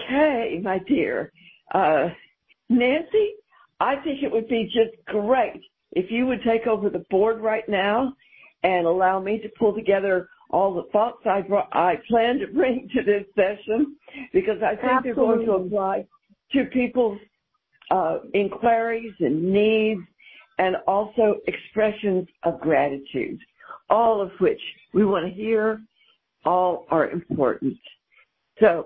Okay, my dear. Nancy, I think it would be just great if you would take over the board right now and allow me to pull together all the thoughts I plan to bring to this session, because I think they're going to apply to people's inquiries and needs, and also expressions of gratitude, all of which we want to hear. All are important. So,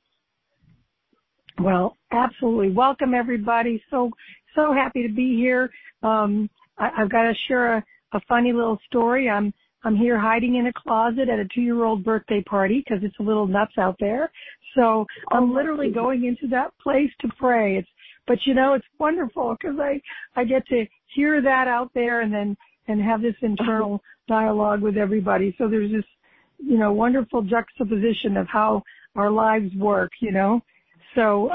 well, absolutely. Welcome, everybody. So happy to be here. I've got to share a funny little story. I'm here hiding in a closet at a 2-year-old birthday party because it's a little nuts out there. So I'm literally going into that place to pray. But it's wonderful because I get to hear that out there and have this internal dialogue with everybody. So there's this, wonderful juxtaposition of how our lives work, So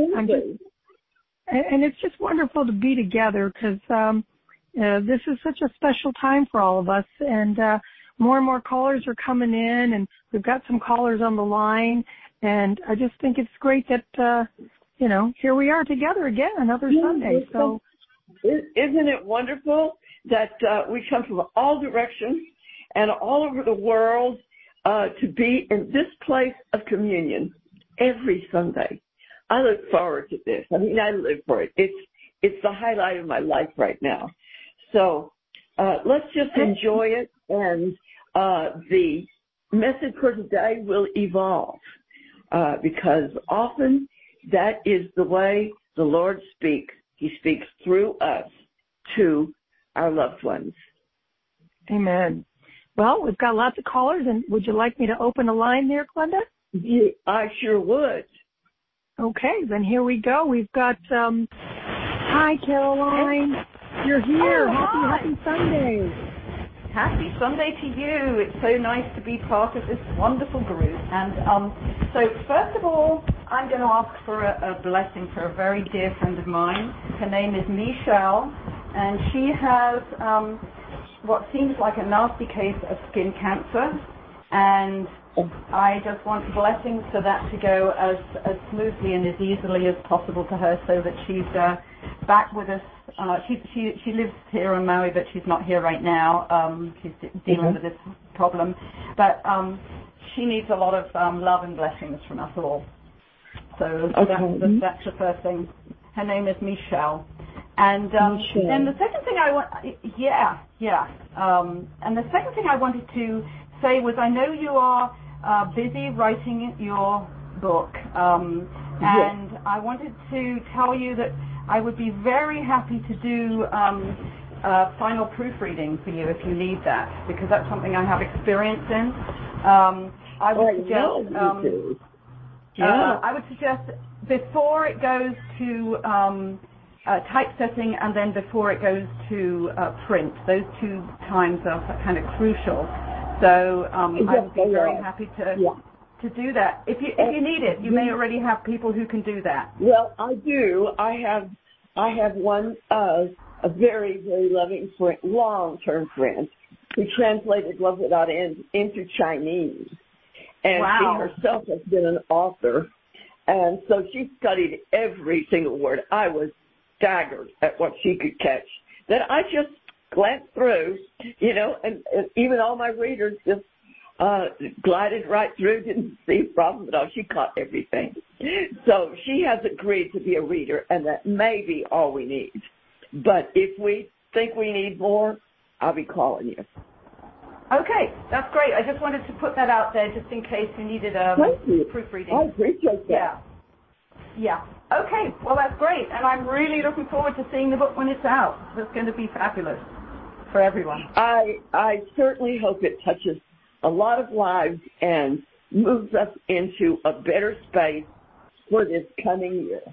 and it's just wonderful to be together because this is such a special time for all of us, and more and more callers are coming in, and we've got some callers on the line, and I just think it's great that here we are together again another Sunday. So isn't it wonderful that we come from all directions and all over the world to be in this place of communion every Sunday? I look forward to this. I live for it. It's the highlight of my life right now. So let's just enjoy it, and the message for today will evolve because often that is the way the Lord speaks. He speaks through us to our loved ones. Amen. Well, we've got lots of callers, and would you like me to open a line there, Glenda? Yeah, I sure would. Okay, then here we go. We've got, hi, Caroline. You're here. Happy Sunday. Happy Sunday to you. It's so nice to be part of this wonderful group. And so first of all, I'm going to ask for a blessing for a very dear friend of mine. Her name is Michelle, and she has what seems like a nasty case of skin cancer. And I just want blessings for that to go as smoothly and as easily as possible to her, so that she's back with us. She lives here in Maui, but she's not here right now. She's dealing with this problem. But she needs a lot of love and blessings from us all. So that's the first thing. Her name is Michelle. And then the second thing and the second thing I wanted to say was, I know you are busy writing your book, and I wanted to tell you that I would be very happy to do final proofreading for you if you need that, because that's something I have experience in. I would suggest before it goes to typesetting and then before it goes to print. Those 2 times are kind of crucial. So I would be very happy to do that. If you need it, you may already have people who can do that. Well, I do. I have one a very, very loving friend, long-term friend, who translated Love Without End into Chinese. And she herself has been an author. And so she studied every single word. I was staggered at what she could catch. That I just glanced through, and even all my readers just glided right through, didn't see a problem at all. She caught everything. So she has agreed to be a reader, and that may be all we need. But if we think we need more, I'll be calling you. Okay, that's great. I just wanted to put that out there just in case you needed proofreading. I appreciate that. Yeah. Okay, well, that's great. And I'm really looking forward to seeing the book when it's out. That's going to be fabulous for everyone. I certainly hope it touches a lot of lives and moves us into a better space for this coming year.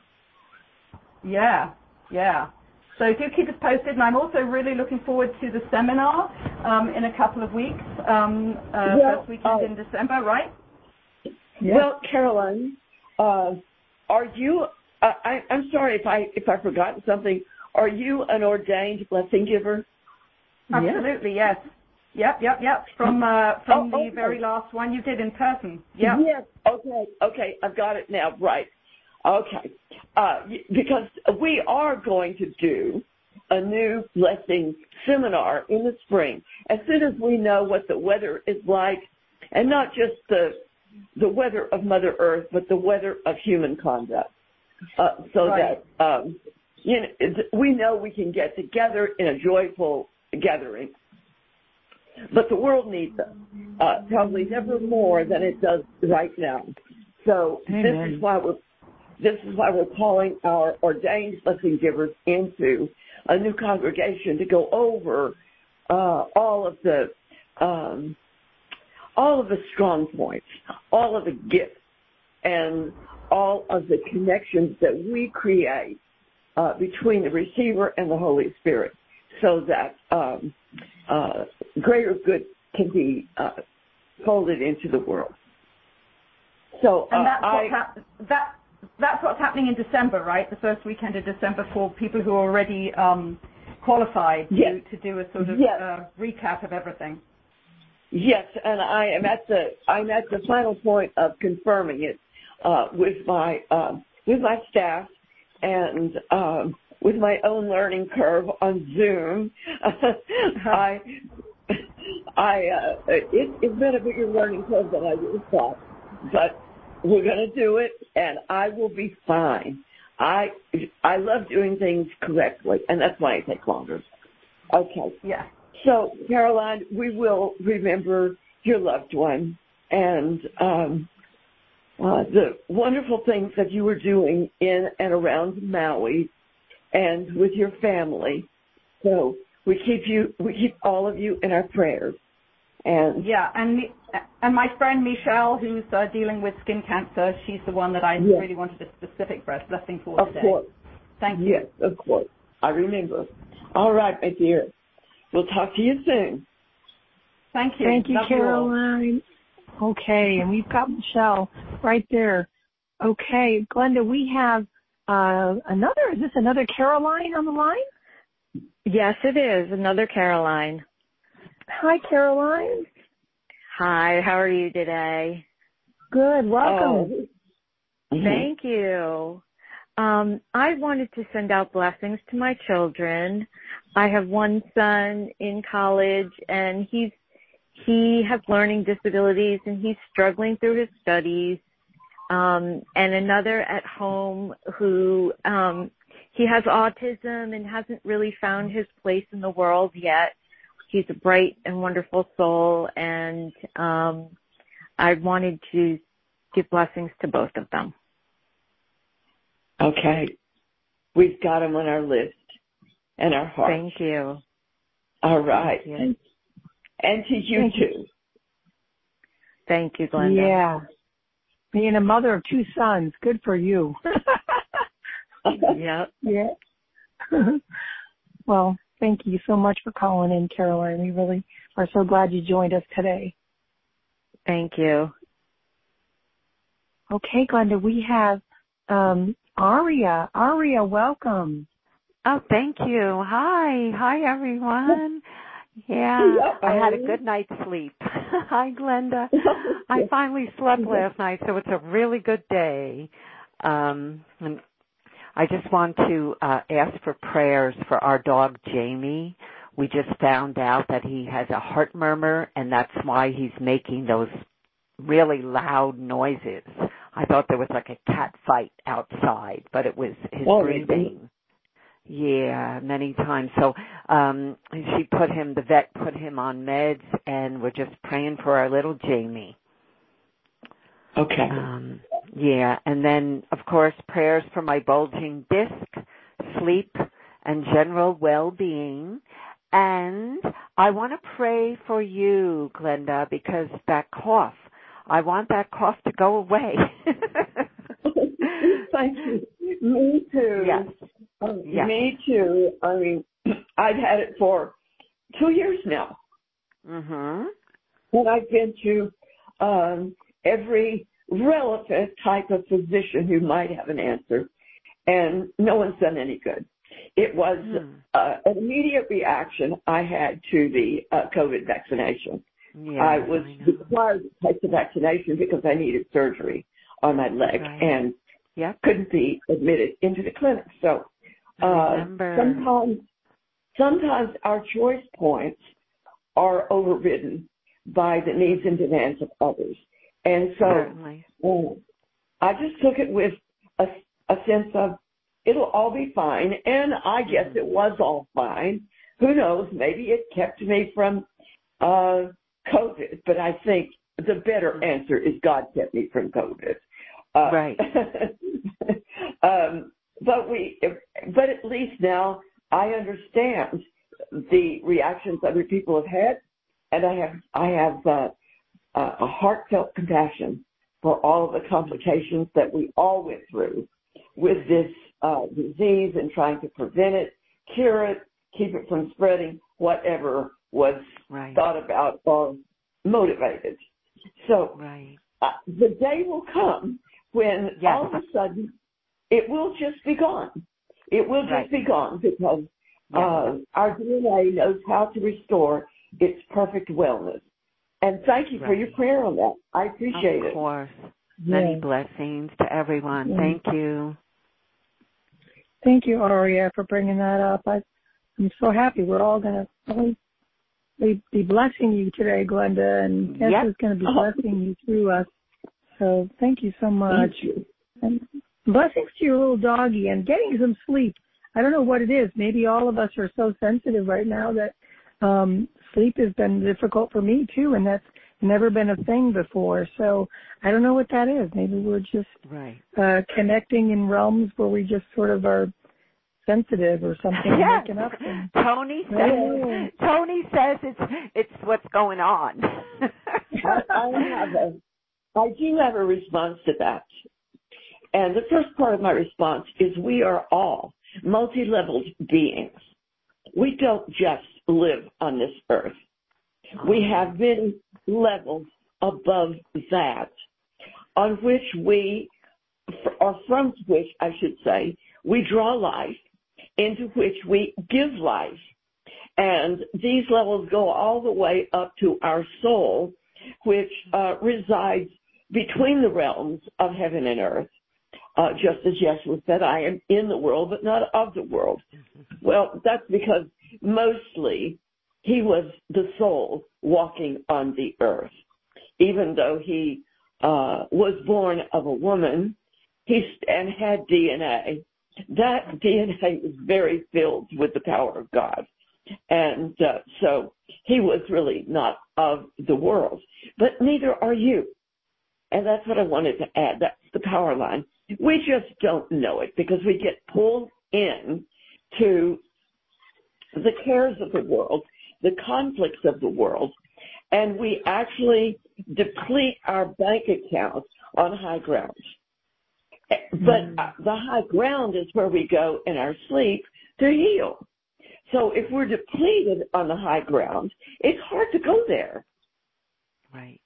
Yeah. So do keep us posted, and I'm also really looking forward to the seminar in a couple of weeks, first weekend in December, right? Yeah. Well, Caroline, are you, I'm sorry if I've forgotten something, are you an ordained blessing giver? Absolutely, yes. Yep. From the very last one you did in person. Yep. Yes, okay, I've got it now, right. Okay. Because we are going to do a new blessing seminar in the spring as soon as we know what the weather is like, and not just the weather of Mother Earth, but the weather of human conduct, Right. that we know we can get together in a joyful gathering. But the world needs us, probably never more than it does right now. So Amen. this is why we're calling our ordained blessing givers into a new congregation to go over all of the strong points, all of the gifts, and all of the connections that we create between the receiver and the Holy Spirit, so that greater good can be folded into the world. So And that's what's happening in December, right? The first weekend of December for people who are already qualified yes. to do a sort of yes. recap of everything. Yes, and I'm at the final point of confirming it with my staff and with my own learning curve on Zoom. It's been a bigger learning curve than I would have thought, but we're going to do it, and I will be fine. I love doing things correctly, and that's why it takes longer. Okay. Yeah. So, Caroline, we will remember your loved one and the wonderful things that you were doing in and around Maui and with your family. So we keep all of you in our prayers. And yeah, and my friend Michelle, who's dealing with skin cancer, she's the one that I really wanted a specific blessing for today. Of course. Thank you. Yes, of course. I remember. All right, my dear. We'll talk to you soon. Thank you. Thank you, Love Caroline. Okay, and we've got Michelle right there. Okay, Glenda, we have is this another Caroline on the line? Yes, it is. Another Caroline. Hi, Caroline. Hi, how are you today? Good, welcome. Thank you. I wanted to send out blessings to my children. I have one son in college, and he has learning disabilities, and he's struggling through his studies. And another at home who he has autism and hasn't really found his place in the world yet. He's a bright and wonderful soul, and I wanted to give blessings to both of them. Okay. We've got them on our list and our heart. Thank you. All right. Thank you. And to you too. Thank you, Glenda. Yeah. Being a mother of two sons, good for you. Yep. Yeah. Well, thank you so much for calling in, Caroline. We really are so glad you joined us today. Thank you. Okay, Glenda, we have Aria. Aria, welcome. Oh, thank you. Hi, everyone. Yeah, I had a good night's sleep. Hi, Glenda. I finally slept last night, so it's a really good day. And I just want to ask for prayers for our dog, Jamie. We just found out that he has a heart murmur, and that's why he's making those really loud noises. I thought there was like a cat fight outside, but it was his breathing. Yeah, many times. So the vet put him on meds, and we're just praying for our little Jamie. Okay. Yeah, and then, of course, prayers for my bulging disc, sleep, and general well-being. And I want to pray for you, Glenda, because that cough, I want that cough to go away. Thank you. Me too. Yes. Yes. Me too. I mean, I've had it for 2 years now. Mm-hmm. And I've been to every relevant type of physician who might have an answer, and no one's done any good. It was an immediate reaction I had to the COVID vaccination. Yeah, I was required to take the vaccination because I needed surgery on my leg. Right. And couldn't be admitted into the clinic. So sometimes our choice points are overridden by the needs and demands of others. And so I just took it with a sense of it'll all be fine. And I guess it was all fine. Who knows? Maybe it kept me from COVID. But I think the better answer is God kept me from COVID. Right. But at least now I understand the reactions other people have had, and I have a heartfelt compassion for all of the complications that we all went through with this disease and trying to prevent it, cure it, keep it from spreading, whatever was thought about or motivated. So the day will come when all of a sudden it will just be gone. It will just be gone because our DNA knows how to restore its perfect wellness. And thank you for your prayer on that. I appreciate it. Of course. Many blessings to everyone. Thank you. Thank you, Aria, for bringing that up. I'm so happy. We're all going to be blessing you today, Glenda, and Tess is going to be blessing you through us. So thank you so much. Thank you. And blessings to your little doggy and getting some sleep. I don't know what it is. Maybe all of us are so sensitive right now that sleep has been difficult for me too, and that's never been a thing before. So I don't know what that is. Maybe we're just connecting in realms where we just sort of are sensitive or something. Waking up. Tony says it's what's going on. I do have a response to that. And the first part of my response is we are all multi-leveled beings. We don't just live on this earth. We have many levels above that on which from which I should say, we draw life, into which we give life. And these levels go all the way up to our soul, which resides between the realms of heaven and earth. Just as Yeshua said, I am in the world, but not of the world. Well, that's because mostly he was the soul walking on the earth. Even though he was born of a woman and had DNA, that DNA was very filled with the power of God. And so he was really not of the world. But neither are you. And that's what I wanted to add. That's the power line. We just don't know it because we get pulled in to the cares of the world, the conflicts of the world, and we actually deplete our bank account on high ground. But the high ground is where we go in our sleep to heal. So if we're depleted on the high ground, it's hard to go there. Right.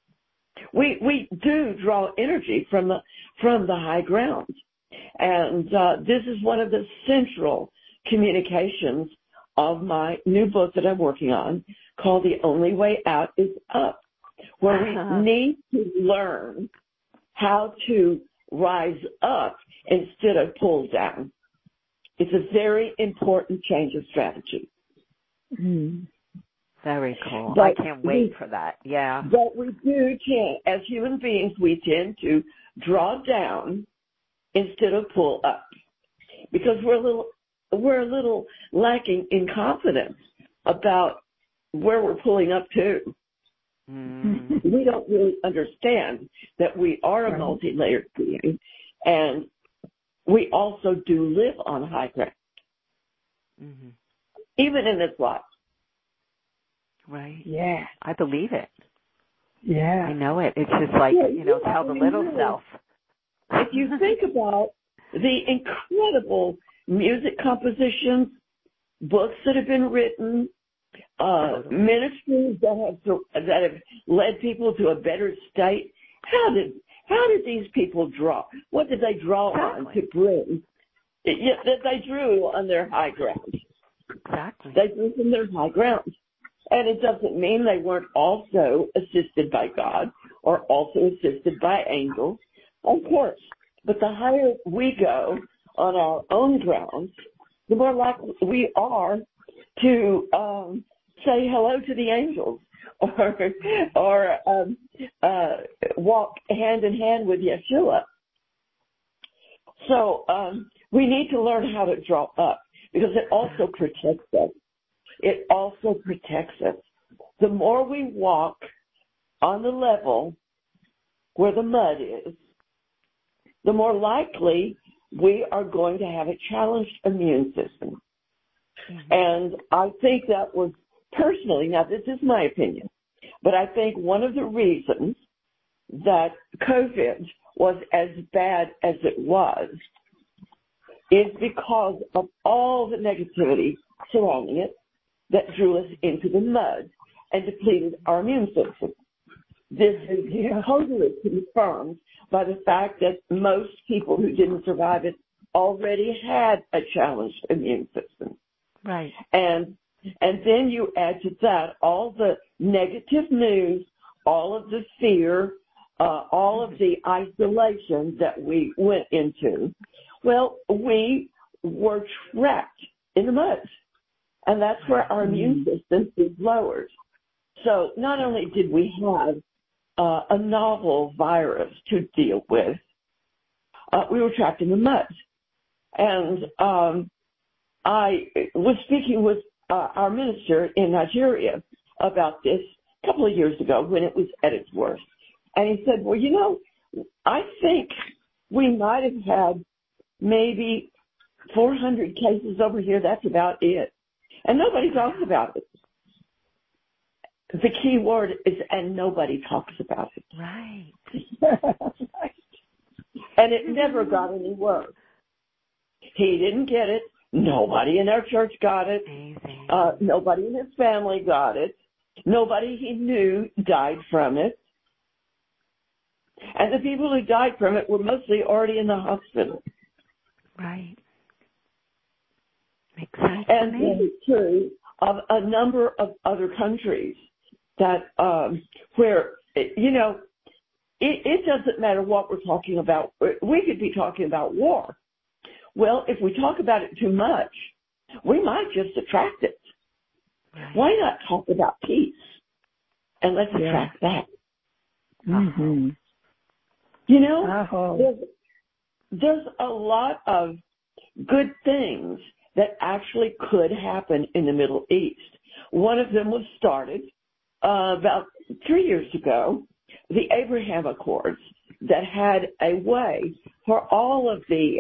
We do draw energy from the high ground. And this is one of the central communications of my new book that I'm working on called The Only Way Out is Up, where we need to learn how to rise up instead of pull down. It's a very important change of strategy. Mm. Very cool. But I can't wait for that. Yeah. But we do tend, as human beings, we tend to draw down instead of pull up because we're a little lacking in confidence about where we're pulling up to. Mm. We don't really understand that we are a multi-layered being, and we also do live on high ground, even in this life. Right. Yeah. I believe it. Yeah. I know it. It's just like, tell the little self. If you think about the incredible music compositions, books that have been written, ministries that have led people to a better state, how did these people draw? What did they draw on to bring? That they drew on their high ground. Exactly. They drew from their high ground. And it doesn't mean they weren't also assisted by God or also assisted by angels. Of course, But the higher we go on our own grounds, the more likely we are to say hello to the angels or walk hand in hand with Yeshua. So we need to learn how to draw up because it also protects us. It also protects us. The more we walk on the level where the mud is, the more likely we are going to have a challenged immune system. And I think that was personally, now this is my opinion, but I think one of the reasons that COVID was as bad as it was is because of all the negativity surrounding it that drew us into the mud and depleted our immune system. This is totally confirmed by the fact that most people who didn't survive it already had a challenged immune system. Right. And then you add to that all the negative news, all of the fear, all of the isolation that we went into. Well, we were trapped in the mud, and that's where our immune system is lowered. So not only did we have a novel virus to deal with, we were trapped in the mud. And I was speaking with our minister in Nigeria about this a couple of years ago when it was at its worst. And he said, well, you know, I think we might have had maybe 400 cases over here. That's about it. And nobody talks about it. The key word is, and nobody talks about it. Right. And it never got any worse. He didn't get it. Nobody in our church got it. Nobody in his family got it. Nobody he knew died from it. And the people who died from it were mostly already in the hospital. Right. Makes sense. And this is true of a number of other countries that where, you know, it doesn't matter what we're talking about. We could be talking about war. Well, if we talk about it too much, we might just attract it. Right. Why not talk about peace? And let's attract that. Mm-hmm. You know, there's a lot of good things that actually could happen in the Middle East. One of them was started about 3 years ago, the Abraham Accords, that had a way for all of the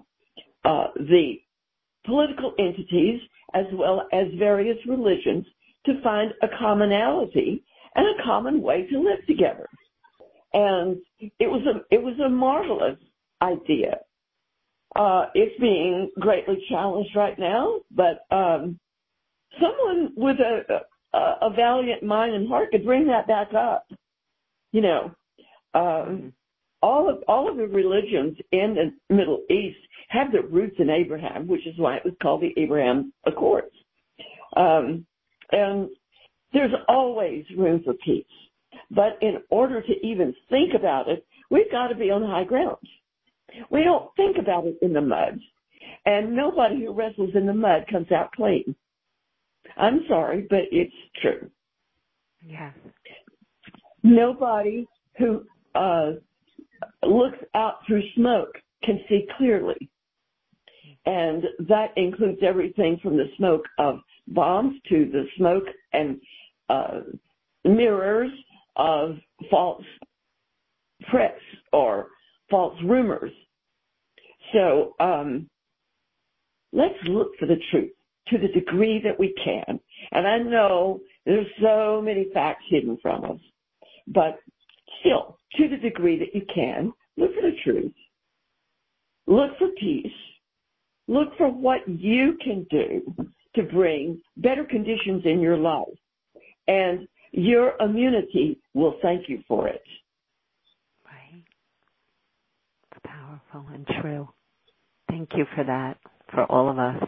political entities as well as various religions to find a commonality and a common way to live together. And it was a marvelous idea. It's being greatly challenged right now, but someone with a valiant mind and heart could bring that back up. You know, all of the religions in the Middle East have their roots in Abraham, which is why it was called the Abraham Accords. And there's always room for peace. But in order to even think about it, we've got to be on high ground. We don't think about it in the mud. And nobody who wrestles in the mud comes out clean. I'm sorry, but it's true. Yes. Nobody who looks out through smoke can see clearly. And that includes everything from the smoke of bombs to the smoke and mirrors of false press or false rumors. So let's look for the truth to the degree that we can. And I know there's so many facts hidden from us, but still, to the degree that you can, look for the truth. Look for peace. Look for what you can do to bring better conditions in your life. And your immunity will thank you for it. Right. Powerful and true. Thank you for that, for all of us.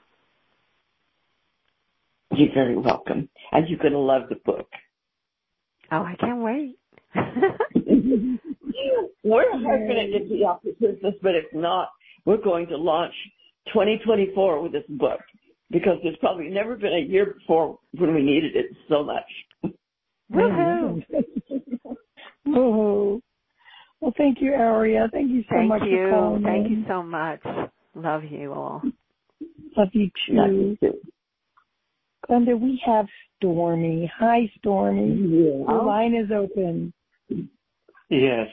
You're very welcome. And you're going to love the book. Oh, I can't wait. We're hoping it to be after Christmas, but if not, we're going to launch 2024 with this book because there's probably never been a year before when we needed it so much. Woohoo! Woohoo! Well, thank you, Aria. Thank you so much for calling. Thank you so much. Love you all. Love you too. Glenda, we have Stormy. Hi, Stormy. Yeah. The line is open. Yes,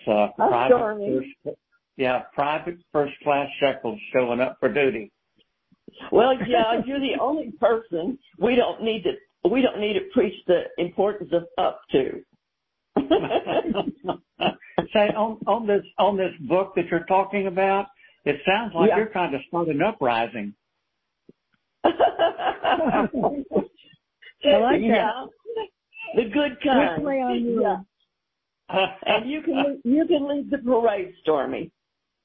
private first-class shekels showing up for duty. Well, yeah, you're the only person we don't need to preach the importance of up to. Say on this book that you're talking about, it sounds like you're trying to start an uprising. I like that. Yeah, the good kind. Good play on you. Yeah. And you can lead the parade, Stormy.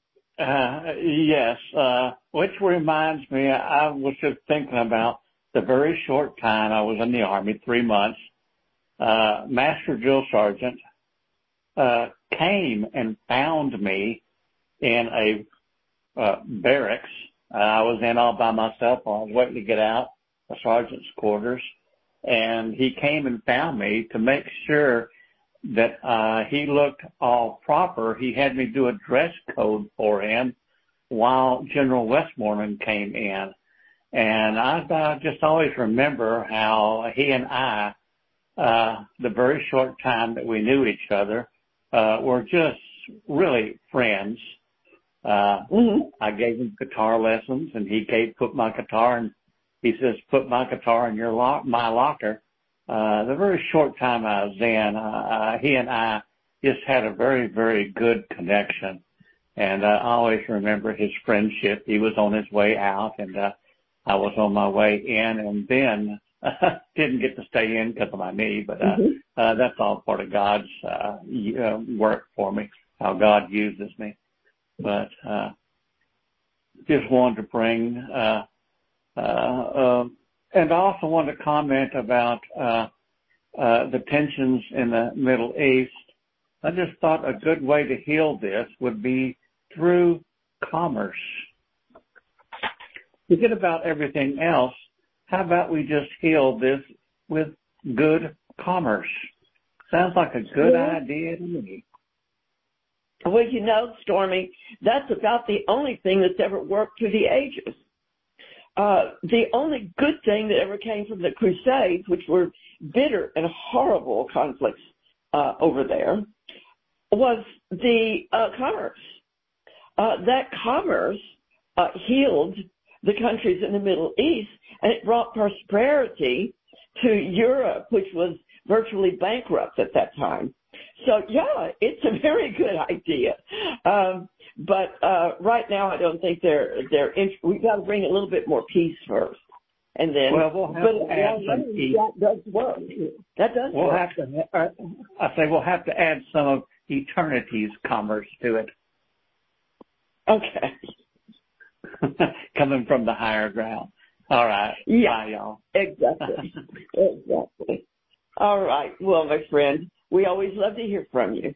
Yes, which reminds me, I was just thinking about the very short time I was in the Army, 3 months. Master Drill Sergeant came and found me in a barracks. I was in all by myself. I was waiting to get out, the sergeant's quarters, and he came and found me to make sure that he looked all proper. He had me do a dress code for him while General Westmoreland came in. And I just always remember how he and I, the very short time that we knew each other, were just really friends. I gave him guitar lessons, and he put my guitar in my locker. The very short time I was in, he and I just had a very, very good connection. And I always remember his friendship. He was on his way out, and I was on my way in, and then didn't get to stay in because of my knee. But that's all part of God's work for me, how God uses me. But just wanted to bring and I also want to comment about the tensions in the Middle East. I just thought a good way to heal this would be through commerce. Forget about everything else. How about we just heal this with good commerce? Sounds like a good idea to me. Well, Stormy, that's about the only thing that's ever worked through the ages. The only good thing that ever came from the Crusades, which were bitter and horrible conflicts over there, was the commerce. That commerce healed the countries in the Middle East, and it brought prosperity to Europe, which was virtually bankrupt at that time. So, yeah, it's a very good idea. But right now, I don't think we've got to bring a little bit more peace first. And then, we'll have to add some peace. That does work. That does work. We'll have to add some of eternity's commerce to it. Okay. Coming from the higher ground. All right. Yeah. Bye, y'all. Exactly. Exactly. All right. Well, my friend, we always love to hear from you.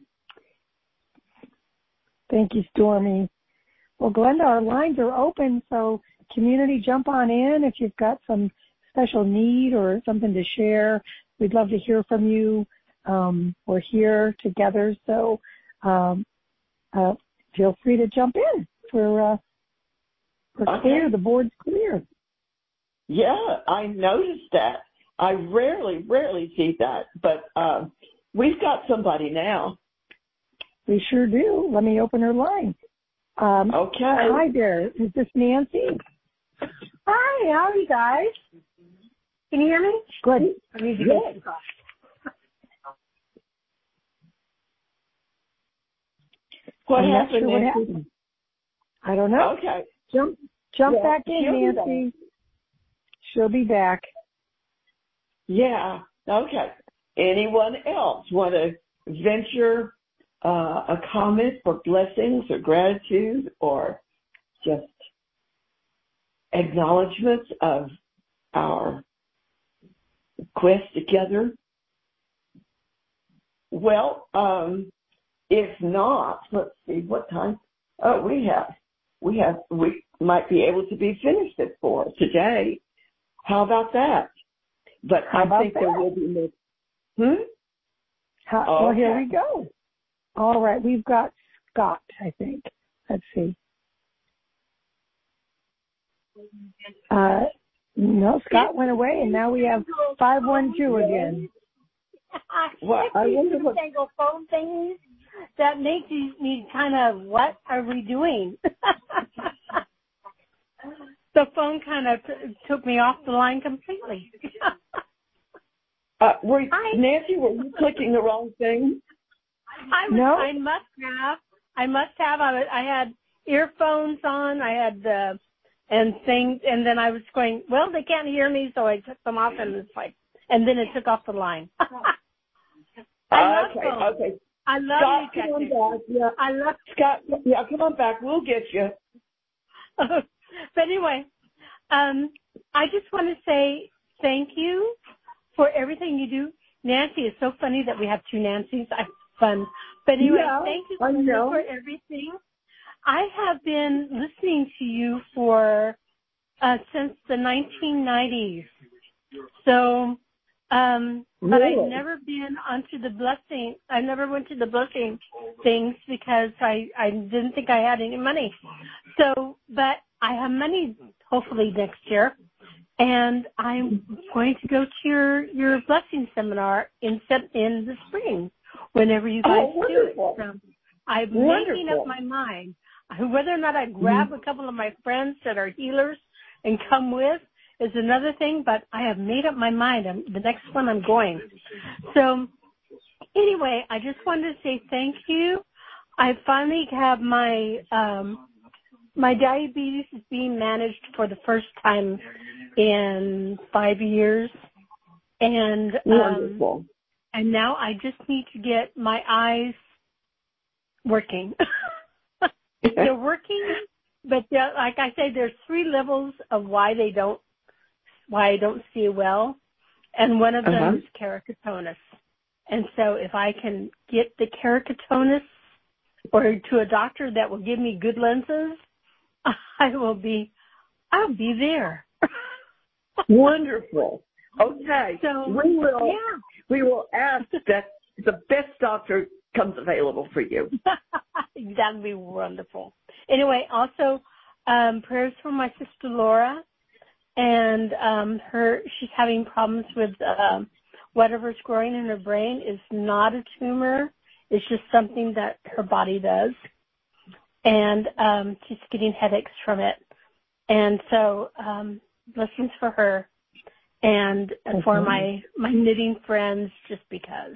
Thank you, Stormy. Well, Glenda, our lines are open, so community, jump on in if you've got some special need or something to share. We'd love to hear from you. We're here together, so feel free to jump in. We're clear. The board's clear. Yeah, I noticed that. I rarely see that, but we've got somebody now. We sure do. Let me open her line. Okay. Hi there. Is this Nancy? Hi, how are you guys? Can you hear me? Good. Good. What happened, Nancy? I don't know. Okay. Jump back in, Nancy. She'll be back. Yeah. Okay. Anyone else want to venture a comment for blessings or gratitude or just acknowledgments of our quest together? Well, if not, let's see what time. Oh, we might be able to be finished at 4 today. How about that? But I think there will be more. Well, here we go. All right, we've got Scott, I think. Let's see. No, Scott went away, and now we have 512 again. Well, I wonder what tangle phone things that makes me kind of, what are we doing? The phone kind of took me off the line completely. Nancy, were you clicking the wrong thing? No. I must have. I had earphones on. I had and things, and then I was going, well, they can't hear me, so I took them off, and it's like, and then it took off the line. I love phones. Okay. I love Scott, you, come on back. Yeah. I love Scott. Yeah, come on back. We'll get you. But anyway, I just want to say thank you for everything you do. Nancy, it's so funny that we have two Nancys. It's fun. But anyway, thank you for everything. I have been listening to you for since the 1990s. So, but I've never been onto the blessing. I never went to the blessing things because I didn't think I had any money. So, but I have money hopefully next year, and I'm going to go to your blessing seminar in the spring, whenever you guys do it. So I'm making up my mind. Whether or not I grab a couple of my friends that are healers and come with is another thing, but I have made up my mind. The next one I'm going. So anyway, I just wanted to say thank you. I finally have my my diabetes is being managed for the first time in 5 years. And wonderful. And now I just need to get my eyes working. They're working, but like I say, there's 3 levels of why I don't see well, and one of them is keratoconus. And so if I can get the keratoconus or to a doctor that will give me good lenses, I'll be there. Wonderful. Okay. So we will ask that the best doctor comes available for you. That'd be wonderful. Anyway, also prayers for my sister Laura, and she's having problems with whatever's growing in her brain is not a tumor. It's just something that her body does, and she's getting headaches from it. And so blessings for her and for my knitting friends, just because.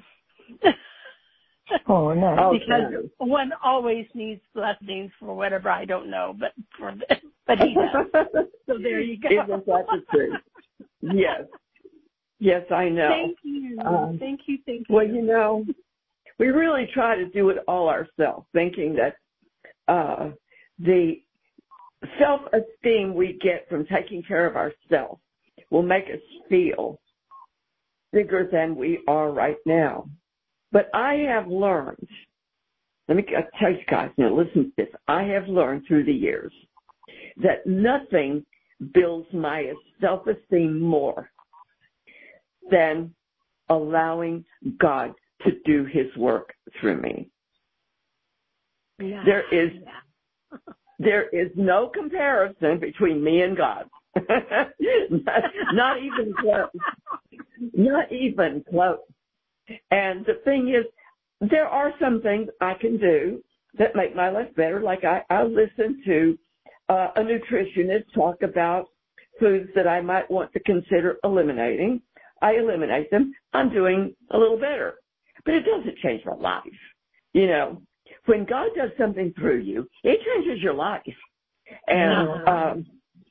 Oh, no. Because one always needs blessings for whatever, I don't know, but he does. So there you go. Isn't that the truth? Yes. Yes, I know. Thank you. Thank you. Well, we really try to do it all ourselves, thinking that the self-esteem we get from taking care of ourselves will make us feel bigger than we are right now. But I have learned, let me tell you guys, now listen to this. I have learned through the years that nothing builds my self-esteem more than allowing God to do his work through me. Yeah. There is no comparison between me and God. Not even close. Not even close. And the thing is, there are some things I can do that make my life better. Like I listen to a nutritionist talk about foods that I might want to consider eliminating. I eliminate them. I'm doing a little better. But it doesn't change my life. When God does something through you, it changes your life. And,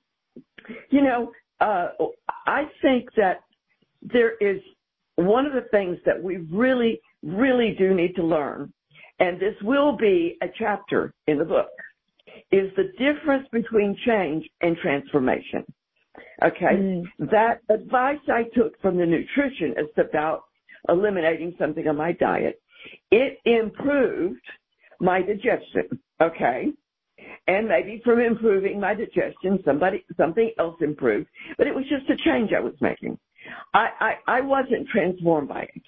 I think that there is one of the things that we really, really do need to learn, and this will be a chapter in the book, is the difference between change and transformation. Okay? That advice I took from the nutritionist about eliminating something on my diet It improved my digestion, okay? And maybe from improving my digestion, something else improved. But it was just a change I was making. I wasn't transformed by it.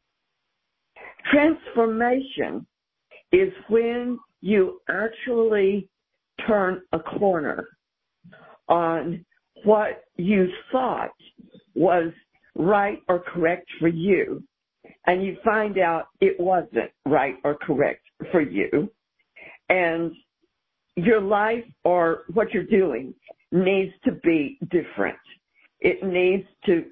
Transformation is when you actually turn a corner on what you thought was right or correct for you, and you find out it wasn't right or correct for you, and your life or what you're doing needs to be different. It needs to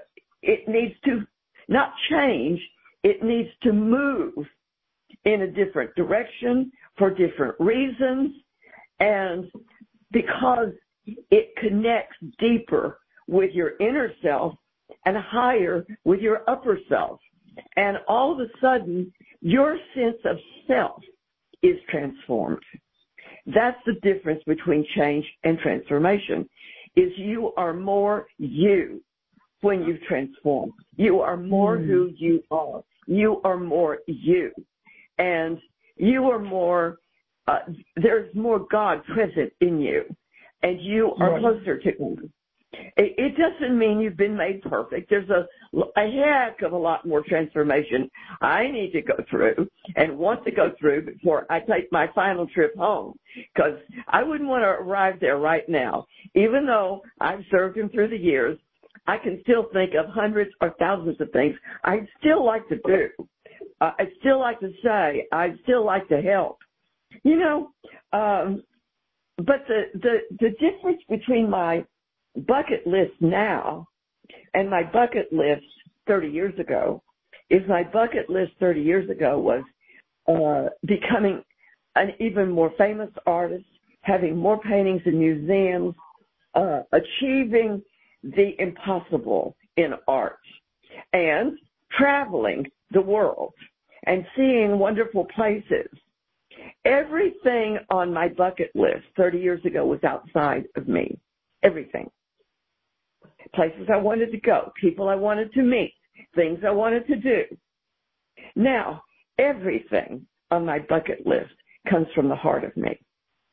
not change, it needs to move in a different direction for different reasons, and because it connects deeper with your inner self and higher with your upper self. And all of a sudden, your sense of self is transformed. That's the difference between change and transformation, is you are more you when you transform. You are more who you are. You are more you. And you are more, there's more God present in you. And you are closer to Him. It doesn't mean you've been made perfect. There's a heck of a lot more transformation I need to go through and want to go through before I take my final trip home, because I wouldn't want to arrive there right now. Even though I've served Him through the years, I can still think of hundreds or thousands of things I'd still like to do. I'd still like to say. I'd still like to help. You know, but the difference between my bucket list now and my bucket list 30 years ago is my bucket list 30 years ago was becoming an even more famous artist, having more paintings in museums, achieving the impossible in art, and traveling the world and seeing wonderful places. Everything on my bucket list 30 years ago was outside of me. Everything. Places I wanted to go, people I wanted to meet, things I wanted to do. Now, everything on my bucket list comes from the heart of me,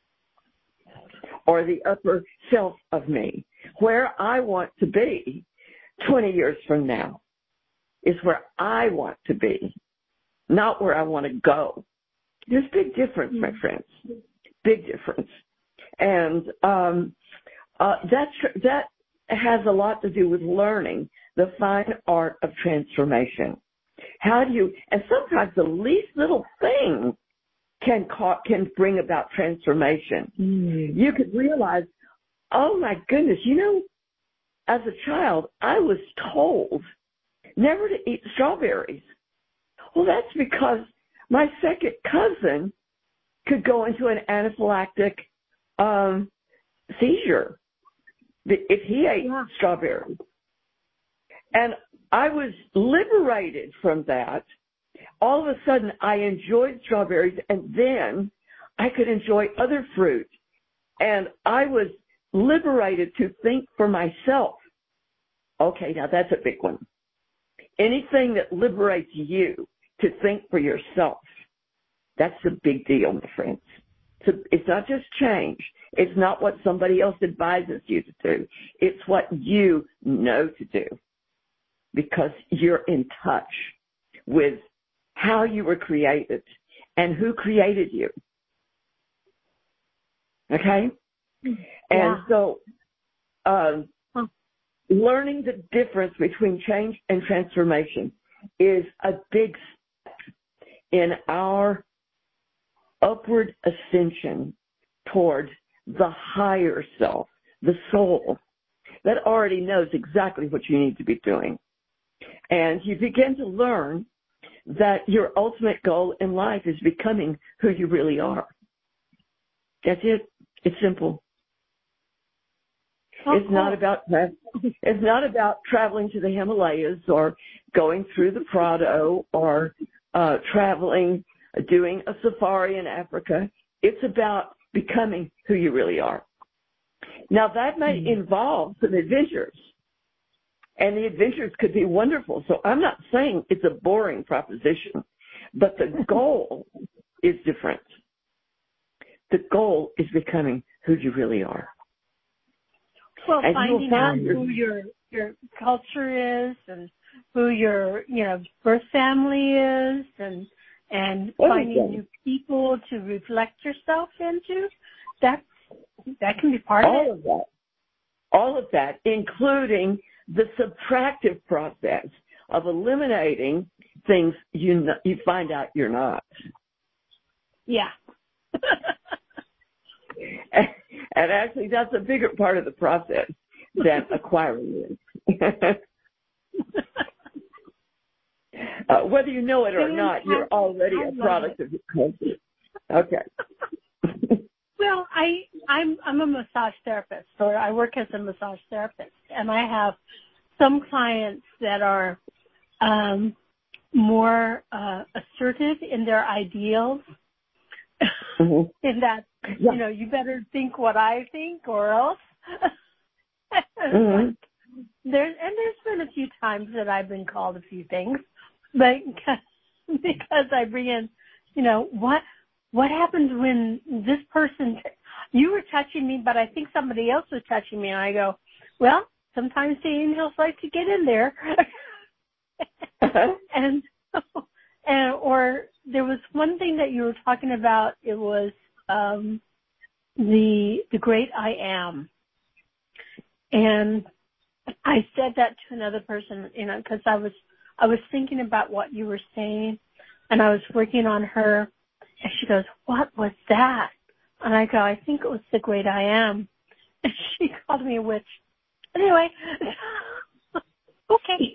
or the upper self of me. Where I want to be 20 years from now is where I want to be, not where I want to go. There's a big difference, my friends. Big difference. And that has a lot to do with learning the fine art of transformation. How do you, and sometimes the least little thing can bring about transformation. You could realize, oh my goodness, you know, as a child, I was told never to eat strawberries. Well, that's because my second cousin could go into an anaphylactic seizure if he ate strawberries. And I was liberated from that. All of a sudden, I enjoyed strawberries, and then I could enjoy other fruit. And I was liberated to think for myself. Okay, now that's a big one. Anything that liberates you to think for yourself, that's a big deal, my friends. It's not just change. It's not what somebody else advises you to do. It's what you know to do, because you're in touch with how you were created and who created you. Okay? And so learning the difference between change and transformation is a big step in our upward ascension toward the higher self, the soul that already knows exactly what you need to be doing. And you begin to learn that your ultimate goal in life is becoming who you really are. That's it. It's simple. It's not about traveling to the Himalayas or going through the Prado or traveling, doing a safari in Africa. It's about becoming who you really are. Now, that may involve some adventures, and the adventures could be wonderful. So I'm not saying it's a boring proposition, But the goal is different. The goal is becoming who you really are. Well, and finding out who your culture is and who your, birth family is and finding new people to reflect yourself into, that can be part of it. All of that, including the subtractive process of eliminating things you find out you're not. Yeah. And actually, that's a bigger part of the process than acquiring it. Whether you know it or not, you're already a product of your culture. Okay. Well, I'm a massage therapist, or I work as a massage therapist, and I have some clients that are more assertive in their ideals. Mm-hmm. In that, you better think what I think or else. Mm-hmm. There's been a few times that I've been called a few things, but because I bring in, what happens when this person, you were touching me, but I think somebody else was touching me, and I go, well, sometimes the angels like to get in there. Or there was one thing that you were talking about. It was the great I am, and I said that to another person, because I was thinking about what you were saying, and I was working on her, and she goes, "What was that?" And I go, "I think it was the great I am," and she called me a witch. Anyway, okay.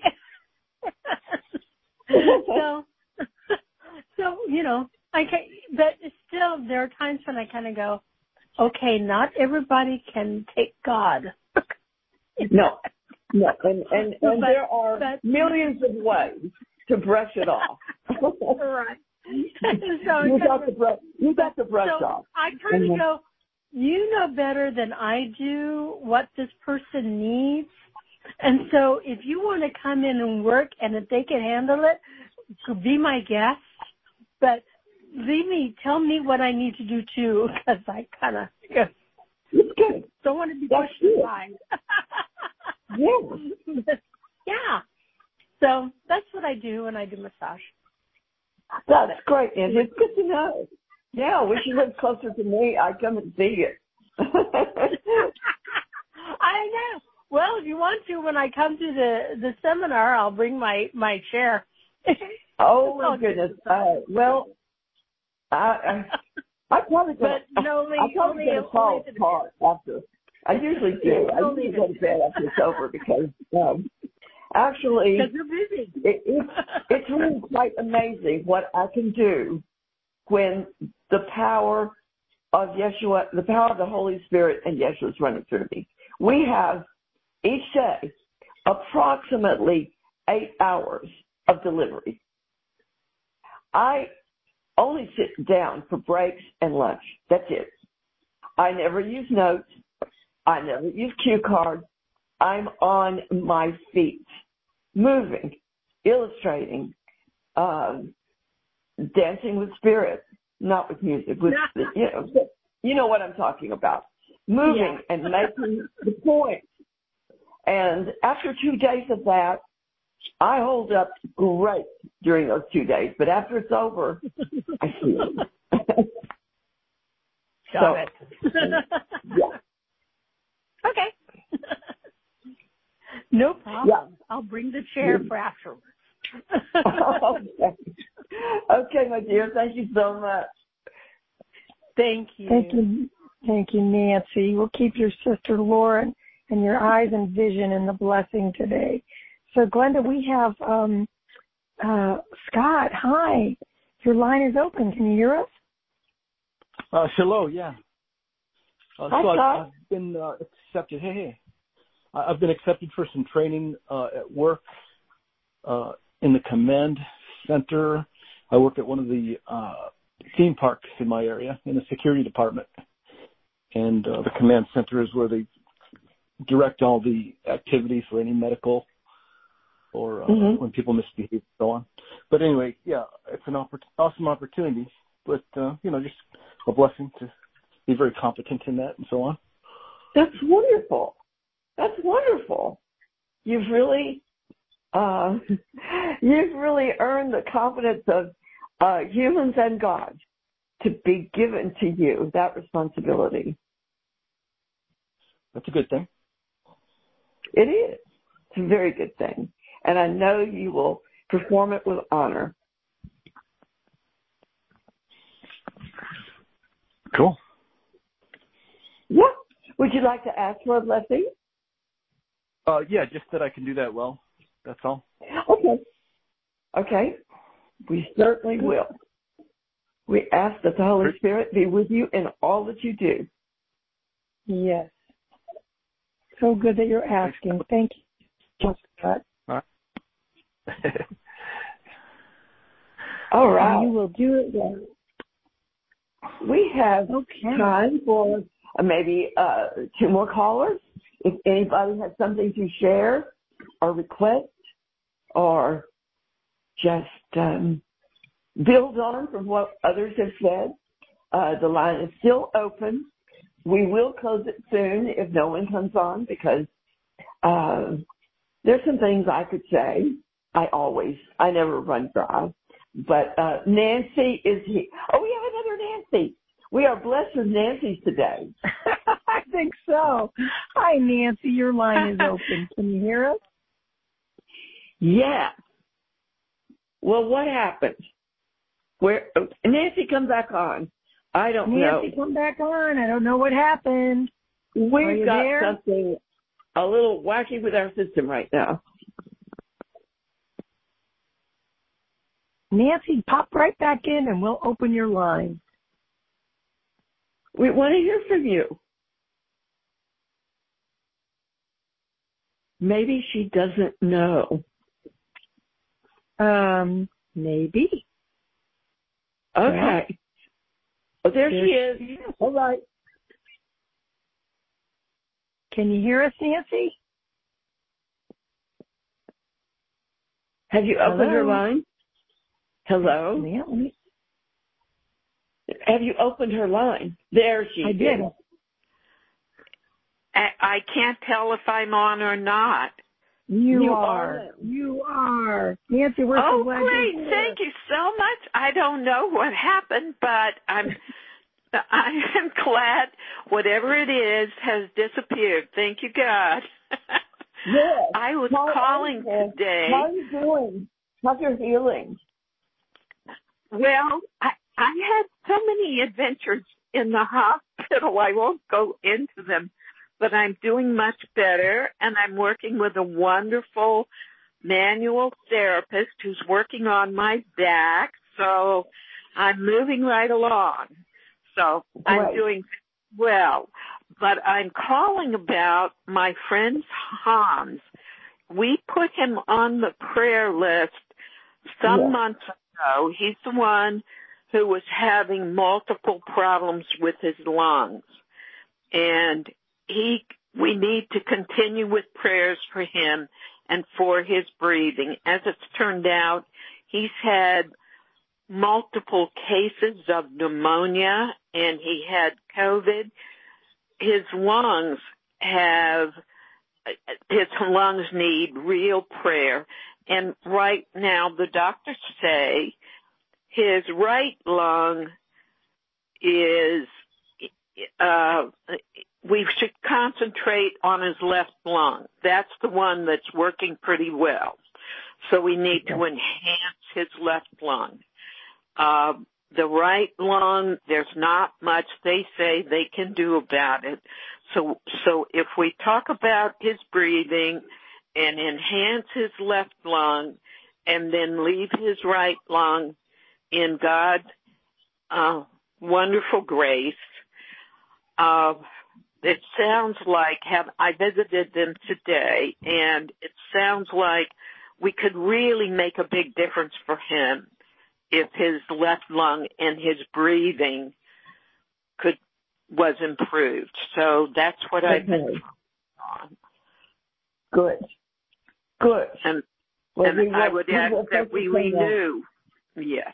So but still, there are times when I kind of go, okay, not everybody can take God. No, and there are millions of ways to brush it off. Right. So you got the brush off. I kind of go, you know better than I do what this person needs. And so if you want to come in and work and if they can handle it, be my guest. But tell me what I need to do too, because I kind of don't want to be pushed aside. Yeah. So that's what I do when I do massage. That's great, and it's good to know. Yeah, wish you lived closer to me. I'd come and see you. I know. Well, if you want to, when I come to the seminar, I'll bring my chair. Oh my goodness! Well, I probably going to fall apart after. I usually do. I usually go to bed after it's over because actually, you're busy. It's really quite amazing what I can do when the power of Yeshua, the power of the Holy Spirit and Yeshua is running through me. We have each day approximately 8 hours of delivery. I only sit down for breaks and lunch. That's it. I never use notes. I never use cue cards. I'm on my feet, moving, illustrating, dancing with spirit, not with music. With you know what I'm talking about. Moving and making the point. And after 2 days of that, I hold up great during those 2 days. But after it's over, I feel it. Got it. Yeah. Okay. No problem. Yeah. I'll bring the chair for afterwards. Okay, my dear. Thank you so much. Thank you. Thank you, Nancy. We'll keep your sister Lauren and your eyes and vision in the blessing today. So, Glenda, we have Scott. Hi. Your line is open. Can you hear us? Hello, yeah. Hi, Scott. I've been accepted. Hey. I've been accepted for some training at work in the command center. I work at one of the theme parks in my area in the security department. And the command center is where they direct all the activities for any medical or when people misbehave and so on. But anyway, yeah, it's an awesome opportunity, but, just a blessing to be very competent in that and so on. That's wonderful. That's wonderful. You've really earned the confidence of humans and God to be given to you that responsibility. That's a good thing. It is. It's a very good thing. And I know you will perform it with honor. Cool. Yeah. Would you like to ask for a blessing? Yeah, just that I can do that well. That's all. Okay. We certainly will. We ask that the Holy Spirit be with you in all that you do. Yes. So good that you're asking. Thank you, Scott. All right. All right. And you will do it well. We have time for maybe 2 more callers. If anybody has something to share or request or just build on from what others have said, the line is still open. We will close it soon if no one comes on because there's some things I could say. I never run dry. But Nancy is here. Oh, we have another Nancy. We are blessed with Nancy's today. I think so. Hi, Nancy. Your line is open. Can you hear us? Yeah. Well, what happened? Nancy, come back on. I don't know. Nancy, come back on. I don't know what happened. We've got something a little wacky with our system right now. Nancy, pop right back in and we'll open your line. We want to hear from you. Maybe she doesn't know. Maybe. Okay. Oh, there she is. All right. Can you hear us, Nancy? Have you opened her line? Hello? Yeah. Have you opened her line? There she is. I did. I can't tell if I'm on or not. You are. Nancy, we're so glad you're here. Great. Thank you so much. I don't know what happened, but I am glad whatever it is has disappeared. Thank you, God. Yes. I was calling today. How are you doing? How's your healing? Well, I had so many adventures in the hospital. I won't go into them, but I'm doing much better, and I'm working with a wonderful manual therapist who's working on my back, so I'm moving right along. So I'm doing well. But I'm calling about my friend Hans. We put him on the prayer list some months ago. He's the one who was having multiple problems with his lungs. And we need to continue with prayers for him and for his breathing. As it's turned out, he's had multiple cases of pneumonia and he had COVID. His lungs need real prayer. And right now the doctors say his right lung is, we should concentrate on his left lung. That's the one that's working pretty well. So we need to enhance his left lung. The right lung, there's not much they say they can do about it. So if we talk about his breathing and enhance his left lung and then leave his right lung in God's wonderful grace, it sounds like I visited them today, and it sounds like we could really make a big difference for him if his left lung and his breathing was improved. So that's what I've been on. Good. And Well, and I would ask that we renew. Yes.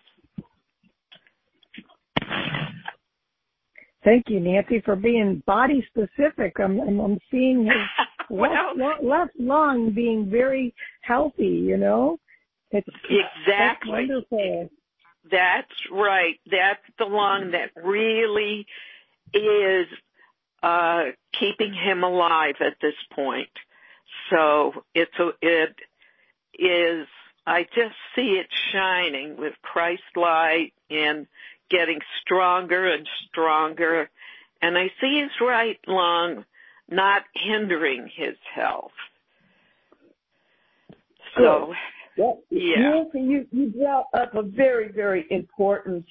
Thank you, Nancy, for being body specific. I'm seeing his left lung being very healthy, you know? Exactly. That's wonderful. That's right. That's the lung that really is keeping him alive at this point. So it is, I just see it shining with Christ light and getting stronger and stronger. And I see his right lung not hindering his health. So, yeah. Nancy, you brought up a very, very important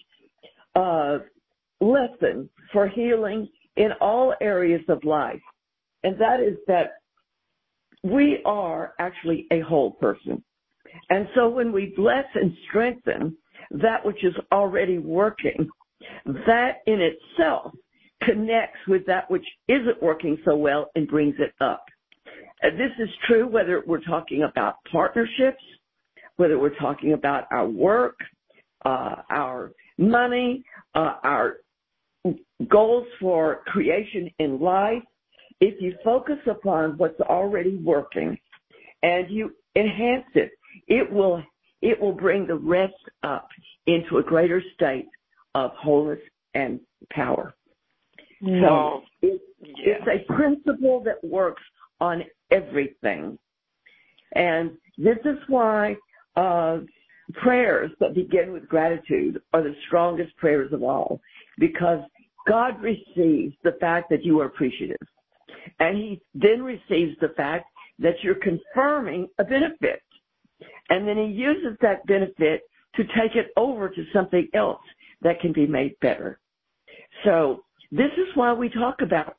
lesson for healing in all areas of life. And that is that we are actually a whole person. And so when we bless and strengthen that which is already working, that in itself connects with that which isn't working so well and brings it up. This is true whether we're talking about partnerships, whether we're talking about our work, our money, our goals for creation in life. If you focus upon what's already working and you enhance it, it will bring the rest up into a greater state of wholeness and power. So it's a principle that works on everything. And this is why prayers that begin with gratitude are the strongest prayers of all, because God receives the fact that you are appreciative. And he then receives the fact that you're confirming a benefit. And then he uses that benefit to take it over to something else that can be made better. So this is why we talk about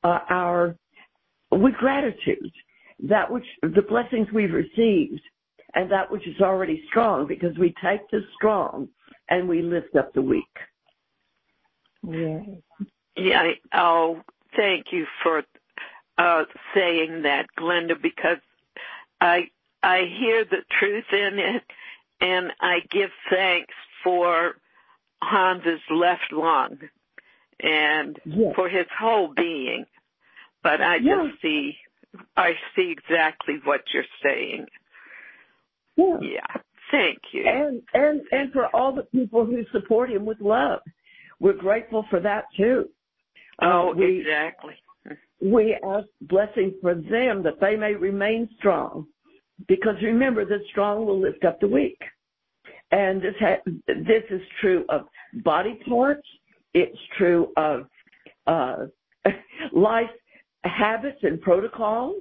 with gratitude, that which the blessings we've received and that which is already strong, because we take the strong and we lift up the weak. Yeah. Yeah. Oh, thank you for saying that, Glenda, because I hear the truth in it, and I give thanks for Hans's left lung and for his whole being. But I see exactly what you're saying. Yeah. Thank you. And for all the people who support him with love. We're grateful for that too. Exactly. We ask blessing for them that they may remain strong, because remember, the strong will lift up the weak. And this is true of body parts. It's true of life habits and protocols.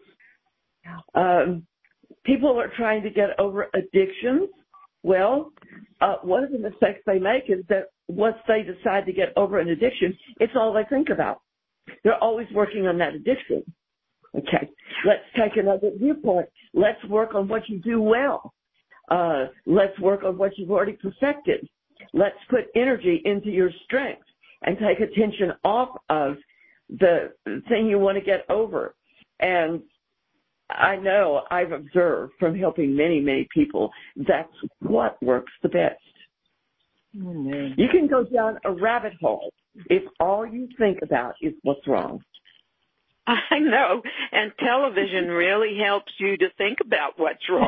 People are trying to get over addictions. Well, one of the mistakes they make is that once they decide to get over an addiction, it's all they think about. They're always working on that addiction. Okay, let's take another viewpoint. Let's work on what you do well. Let's work on what you've already perfected. Let's put energy into your strength and take attention off of the thing you want to get over. And I know I've observed from helping many, many people, that's what works the best. Mm-hmm. You can go down a rabbit hole if all you think about is what's wrong. I know, and television really helps you to think about what's wrong.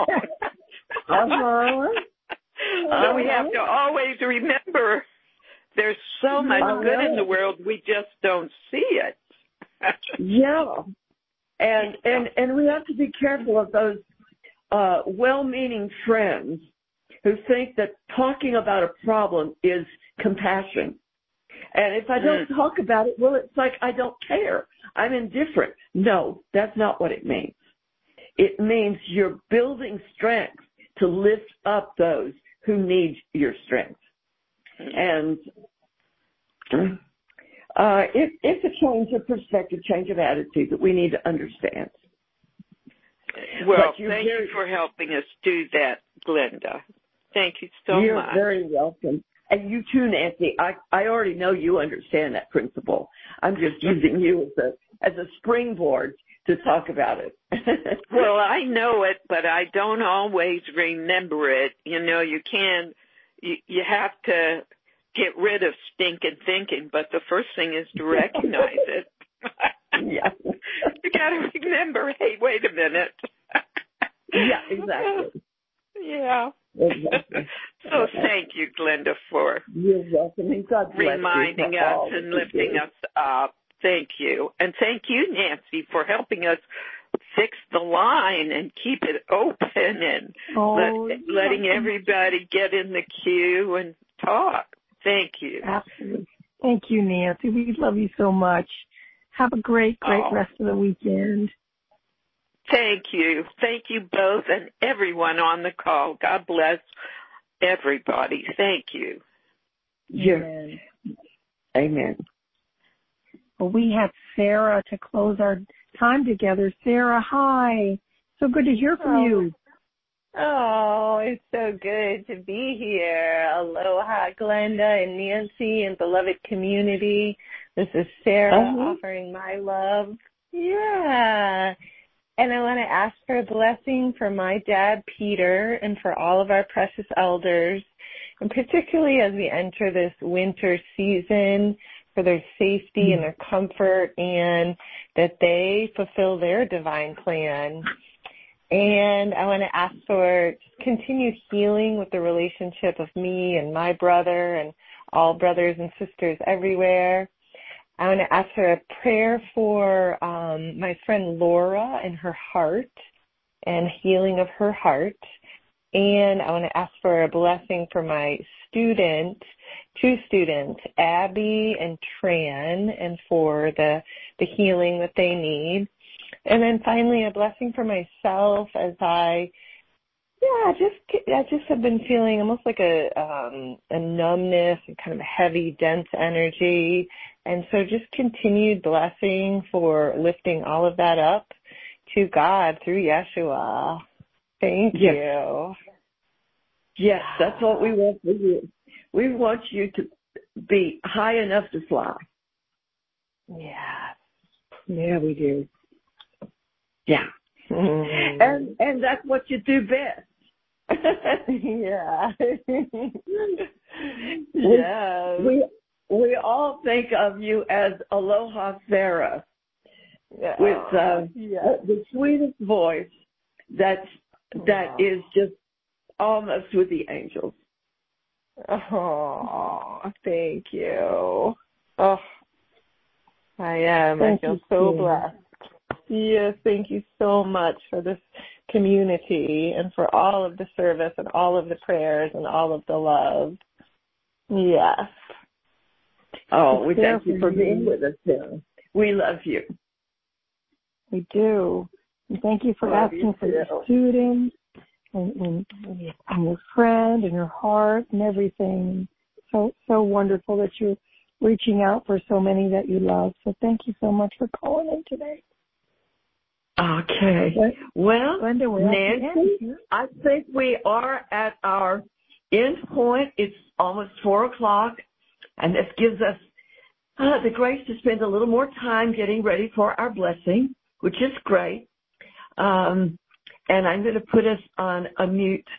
So we have to always remember there's so much good in the world, we just don't see it. And we have to be careful of those well-meaning friends who think that talking about a problem is compassion. And if I don't talk about it, well, it's like I don't care. I'm indifferent. No, that's not what it means. It means you're building strength to lift up those who need your strength. And it's a change of perspective, change of attitude that we need to understand. Well, thank you for helping us do that, Glenda. Thank you so much. You're very welcome. And you too, Nancy. I already know you understand that principle. I'm just using you as a springboard to talk about it. Well, I know it, but I don't always remember it. You know, you have to get rid of stinking thinking, but the first thing is to recognize it. Yeah. You got to remember, hey, wait a minute. Yeah, exactly. Yeah. Exactly. So thank you, Glenda, for You're welcome. And God bless reminding you us and lifting us up. Thank you. And thank you, Nancy, for helping us fix the line and keep it open and letting everybody get in the queue and talk. Thank you. Absolutely. Thank you, Nancy. We love you so much. Have a great rest of the weekend. Thank you. Thank you both and everyone on the call. God bless everybody. Thank you. Amen. Amen. Well, we have Sarah to close our time together. Sarah, hi. So good to hear from you. Oh, it's so good to be here. Aloha, Glenda and Nancy and beloved community. This is Sarah offering my love. Yeah. And I want to ask for a blessing for my dad, Peter, and for all of our precious elders, and particularly as we enter this winter season, for their safety and their comfort, and that they fulfill their divine plan. And I want to ask for continued healing with the relationship of me and my brother and all brothers and sisters everywhere. I want to ask for a prayer for my friend Laura and her heart and healing of her heart. And I want to ask for a blessing for my two students, Abby and Tran, and for the healing that they need. And then finally a blessing for myself as I just have been feeling almost like a numbness and kind of a heavy, dense energy. And so just continued blessing for lifting all of that up to God through Yeshua. Thank you. Yes, that's what we want for you. We want you to be high enough to fly. Yeah. Yeah, we do. Yeah. And that's what you do best. Yeah. Yeah. We all think of you as Aloha Sarah with the sweetest voice that is just almost with the angels. Oh, thank you. Oh, I am. I feel so blessed. Yes, thank you so much for this community and for all of the service and all of the prayers and all of the love. Yes. Oh, we thank you for being with us, Sarah. We love you. We do. And thank you for asking for your students and your friend and your heart and everything. So wonderful that you're reaching out for so many that you love. So thank you so much for calling in today. Okay. Well, Nancy, I think we are at our end point. It's almost 4:00, and this gives us the grace to spend a little more time getting ready for our blessing, which is great. And I'm going to put us on a mute.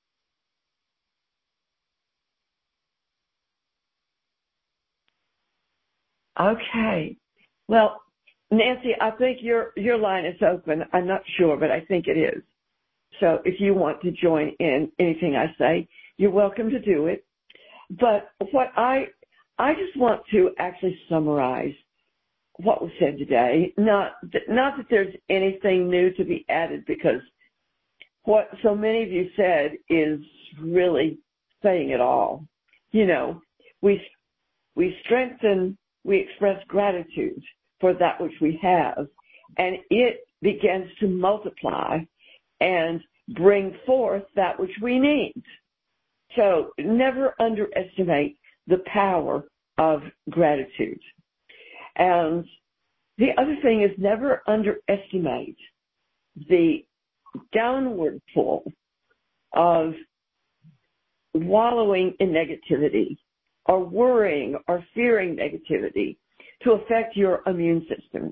Okay. Well, Nancy, I think your line is open. I'm not sure, but I think it is. So if you want to join in anything I say, you're welcome to do it. But what I just want to actually summarize what was said today. Not that there's anything new to be added, because what so many of you said is really saying it all. You know, we strengthen, we express gratitude for that which we have, and it begins to multiply and bring forth that which we need. So never underestimate the power of gratitude. And the other thing is never underestimate the downward pull of wallowing in negativity or worrying or fearing negativity to affect your immune system.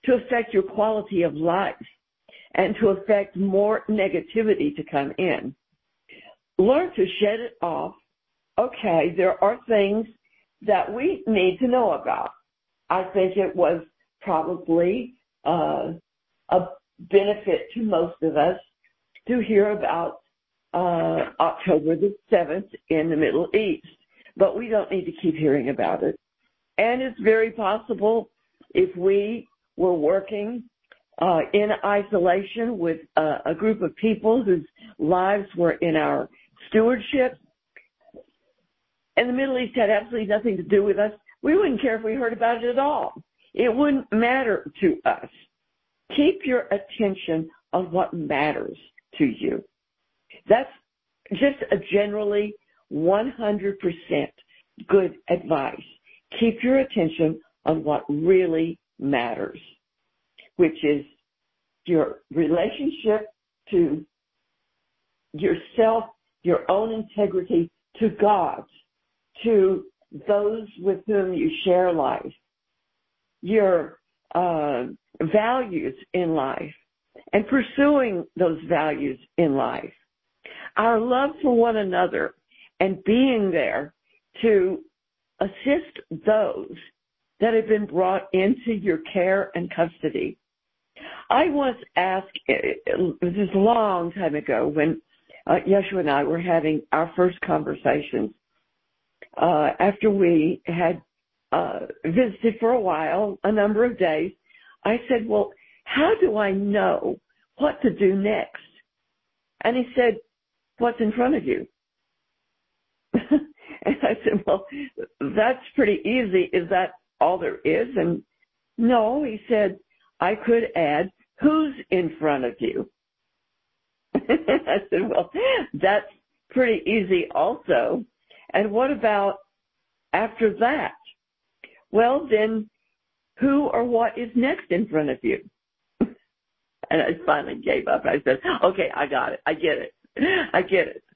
to affect your quality of life and to affect more negativity to come in. Learn to shed it off. Okay, there are things that we need to know about. I think it was probably a benefit to most of us to hear about October the 7th in the Middle East, but we don't need to keep hearing about it. And it's very possible if we were working in isolation with a group of people whose lives were in our stewardship, and the Middle East had absolutely nothing to do with us, we wouldn't care if we heard about it at all. It wouldn't matter to us. Keep your attention on what matters to you. That's just a generally 100% good advice. Keep your attention on what really matters, which is your relationship to yourself, your own integrity, to God, to those with whom you share life, your values in life, and pursuing those values in life. Our love for one another and being there to assist those that have been brought into your care and custody. I once asked, this is a long time ago when Yeshua and I were having our first conversations, after we had visited for a while, a number of days, I said, well, how do I know what to do next? And he said, what's in front of you? And I said, well, that's pretty easy. Is that all there is? And no, he said, I could add, who's in front of you? I said, well, that's pretty easy also. And what about after that? Well, then who or what is next in front of you? And I finally gave up. I said, okay, I got it. I get it. I get it.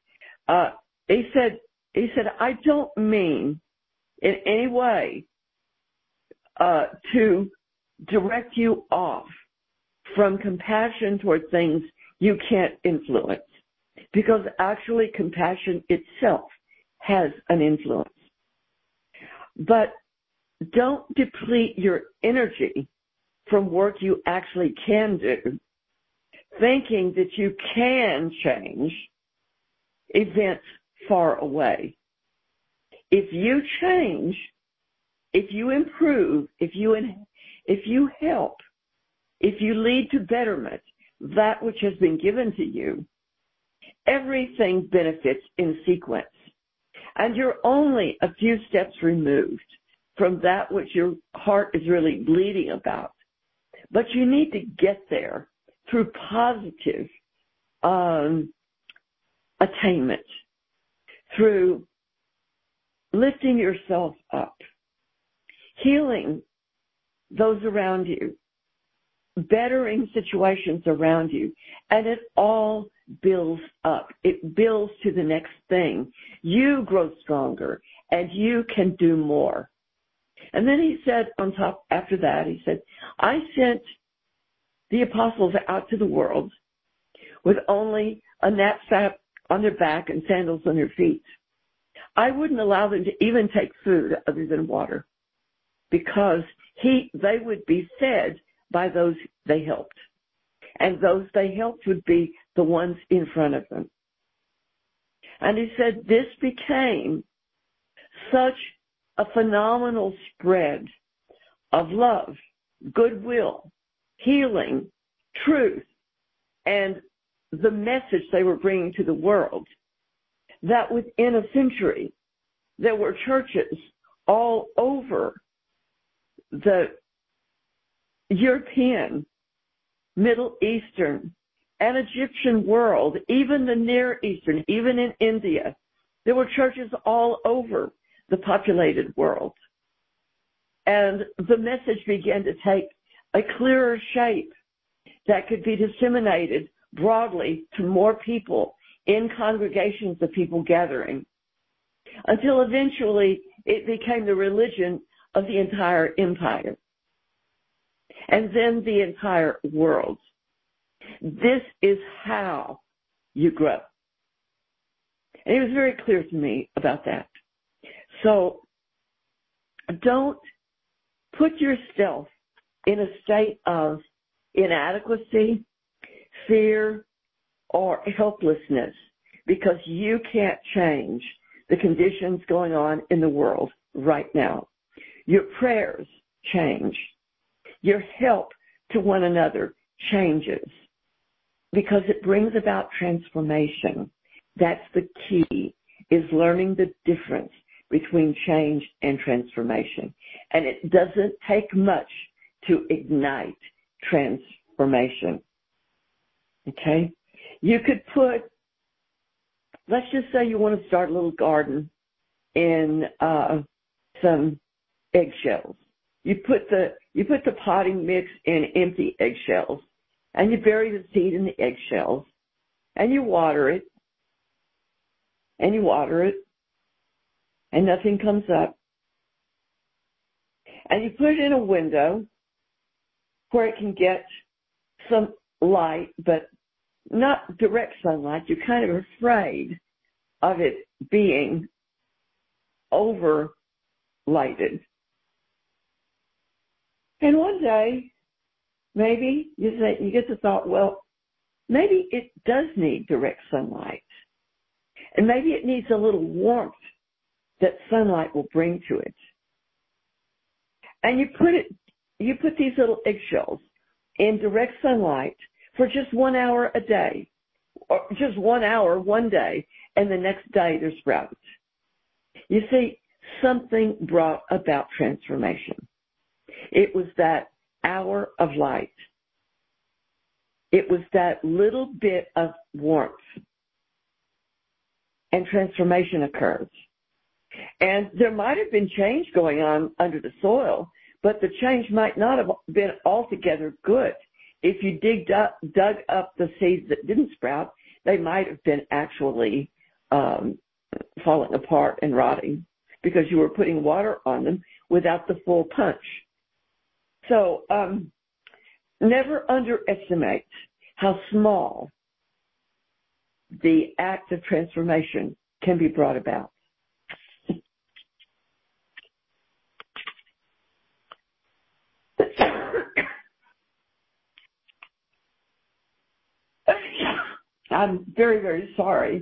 He said, I don't mean in any way to direct you off from compassion toward things you can't influence, because actually compassion itself has an influence. But don't deplete your energy from work you actually can do, thinking that you can change events far away. If you change, if you improve, if you help, if you lead to betterment, that which has been given to you, everything benefits in sequence. And you're only a few steps removed from that which your heart is really bleeding about. But you need to get there through positive attainment, through lifting yourself up, healing those around you, bettering situations around you, and it all builds up. It builds to the next thing. You grow stronger, and you can do more. And then he said on top, after that, he said, I sent the apostles out to the world with only a knapsack on their back and sandals on their feet. I wouldn't allow them to even take food other than water, because they would be fed by those they helped. And those they helped would be the ones in front of them. And he said this became such a phenomenal spread of love, goodwill, healing, truth, and the message they were bringing to the world, that within a century, there were churches all over the European, Middle Eastern, and Egyptian world, even the Near Eastern, even in India. There were churches all over the populated world. And the message began to take a clearer shape that could be disseminated broadly to more people in congregations of people gathering, until eventually it became the religion of the entire empire. and then the entire world. This is how you grow. And he was very clear to me about that. So don't put yourself in a state of inadequacy, fear, or helplessness because you can't change the conditions going on in the world right now. Your prayers change. Your help to one another changes because it brings about transformation. That's the key, is learning the difference between change and transformation. And it doesn't take much to ignite transformation. Okay? You could put, let's just say you want to start a little garden in some eggshells. You put the potting mix in empty eggshells, and you bury the seed in the eggshells, and you water it, and nothing comes up. And you put it in a window where it can get some light, but not direct sunlight. You're kind of afraid of it being over lighted. And one day, maybe you get the thought, well, maybe it does need direct sunlight. And maybe it needs a little warmth that sunlight will bring to it. And you put these little eggshells in direct sunlight for just 1 hour a day, or just 1 hour one day, and the next day they're sprouted. You see, something brought about transformation. It was that hour of light. It was that little bit of warmth. And transformation occurs. And there might have been change going on under the soil, but the change might not have been altogether good. If you dug up the seeds that didn't sprout, they might have been actually falling apart and rotting because you were putting water on them without the full punch. So never underestimate how small the act of transformation can be brought about. I'm very, very sorry.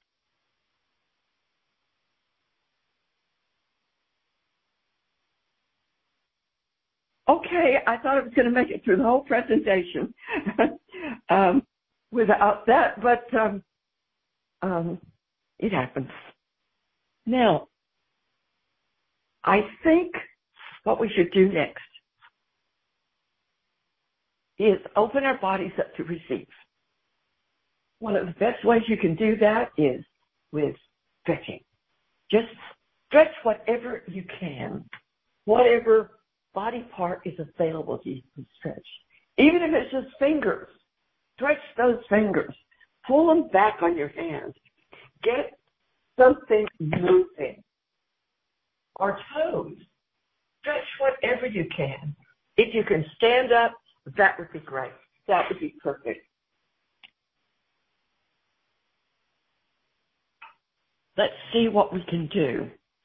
Okay, I thought I was going to make it through the whole presentation without that, but it happens. Now, I think what we should do next is open our bodies up to receive. One of the best ways you can do that is with stretching. Just stretch whatever you can, whatever body part is available to you to stretch. Even if it's just fingers, stretch those fingers. Pull them back on your hands. Get something moving. Or toes. Stretch whatever you can. If you can stand up, that would be great. That would be perfect. Let's see what we can do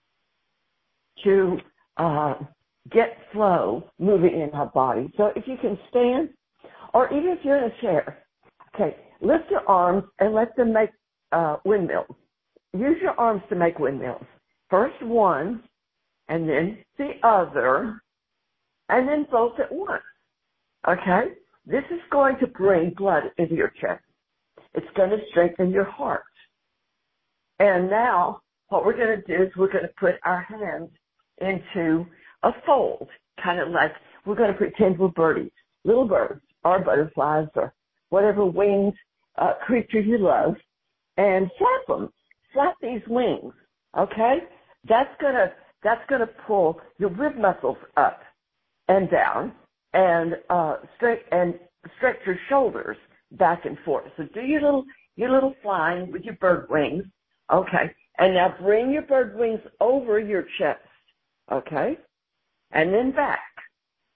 to get flow moving in our body. So if you can stand, or even if you're in a chair, okay, lift your arms and let them make windmills. Use your arms to make windmills. First one, and then the other, and then both at once. Okay? This is going to bring blood into your chest. It's going to strengthen your heart. And now what we're going to do is we're going to put our hands into a fold, kind of like we're going to pretend we're birdies, little birds or butterflies or whatever winged creature you love, and flap them. Flap these wings, okay? That's gonna pull your rib muscles up and down, and stretch your shoulders back and forth. So do your little flying with your bird wings, okay? And now bring your bird wings over your chest, okay? And then back.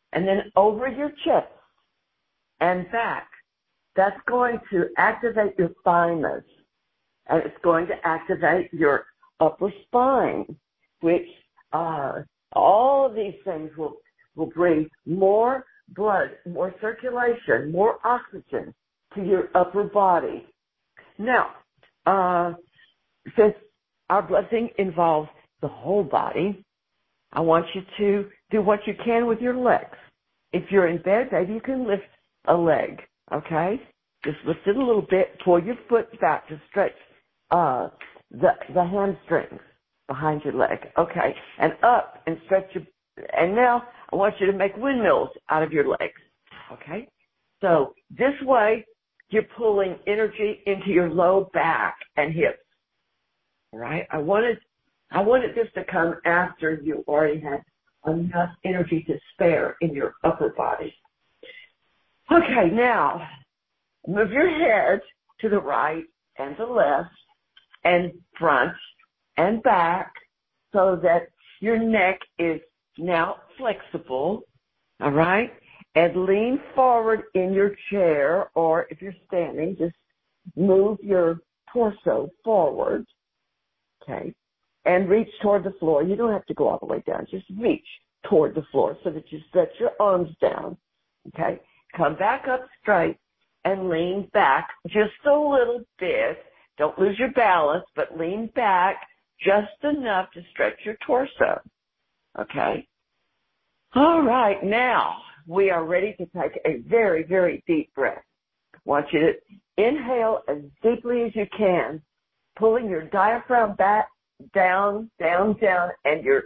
and then over your chest and back. That's going to activate your thymus, and it's going to activate your upper spine, which all of these things will bring more blood, more circulation, more oxygen to your upper body. Now, since our blessing involves the whole body, I want you to do what you can with your legs. If you're in bed, maybe you can lift a leg, okay? Just lift it a little bit, pull your foot back to stretch the hamstrings behind your leg, okay? And up and stretch your, and now I want you to make windmills out of your legs, okay? So this way, you're pulling energy into your low back and hips, all right? I wanted this to come after you already had enough energy to spare in your upper body. Okay, now move your head to the right and the left and front and back so that your neck is now flexible, all right? And lean forward in your chair, or if you're standing, just move your torso forward, okay? And reach toward the floor. You don't have to go all the way down. Just reach toward the floor so that you stretch your arms down, okay? Come back up straight and lean back just a little bit. Don't lose your balance, but lean back just enough to stretch your torso, okay? All right, now we are ready to take a very, very deep breath. I want you to inhale as deeply as you can, pulling your diaphragm back, down, down, down, and your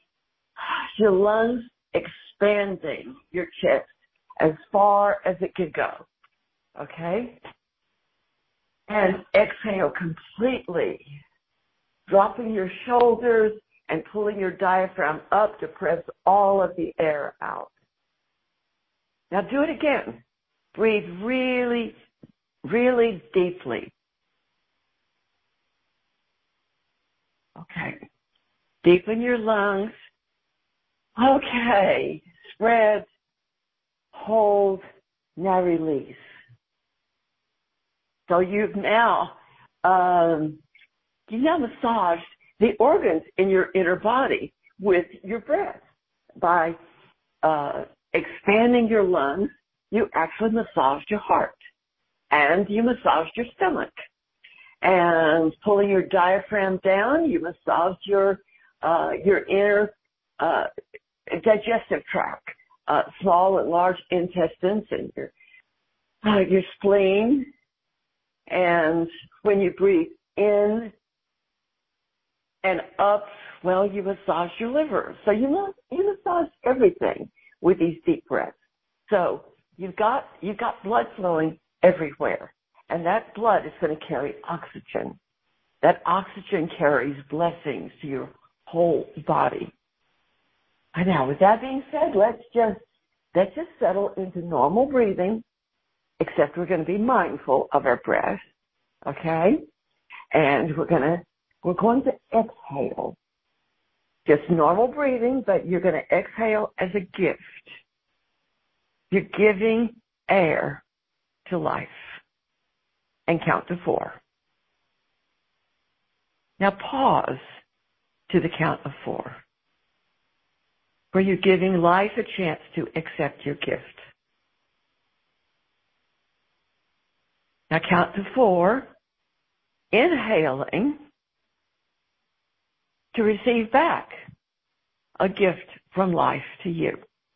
lungs expanding your chest as far as it can go, okay? And exhale completely, dropping your shoulders and pulling your diaphragm up to press all of the air out. Now do it again. Breathe really, really deeply. Okay. Deepen your lungs. Okay. Spread. Hold. Now release. So you've now massaged the organs in your inner body with your breath. By expanding your lungs, you actually massaged your heart, and you massaged your stomach. And pulling your diaphragm down, you massaged your inner digestive tract, small and large intestines, and your spleen. And when you breathe in and up, well, you massage your liver. So you massage everything with these deep breaths. So you've got blood flowing everywhere, and that blood is going to carry oxygen. That oxygen carries blessings to your whole body. And now, with that being said, let's just settle into normal breathing, except we're going to be mindful of our breath, okay? And we're going to exhale. Just normal breathing, but you're going to exhale as a gift. You're giving air to life. And count to 4. Now pause to the count of 4, where you're giving life a chance to accept your gift. Now count to 4, inhaling to receive back a gift from life to you.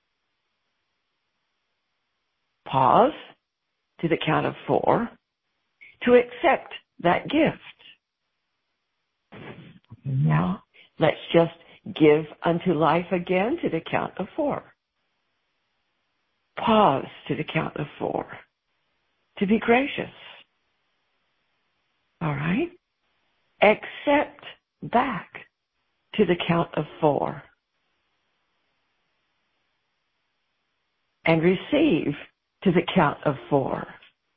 Pause to the count of 4 to accept that gift. Now, let's just give unto life again to the count of 4. Pause to the count of 4 to be gracious. All right? Accept back to the count of 4. And receive to the count of 4.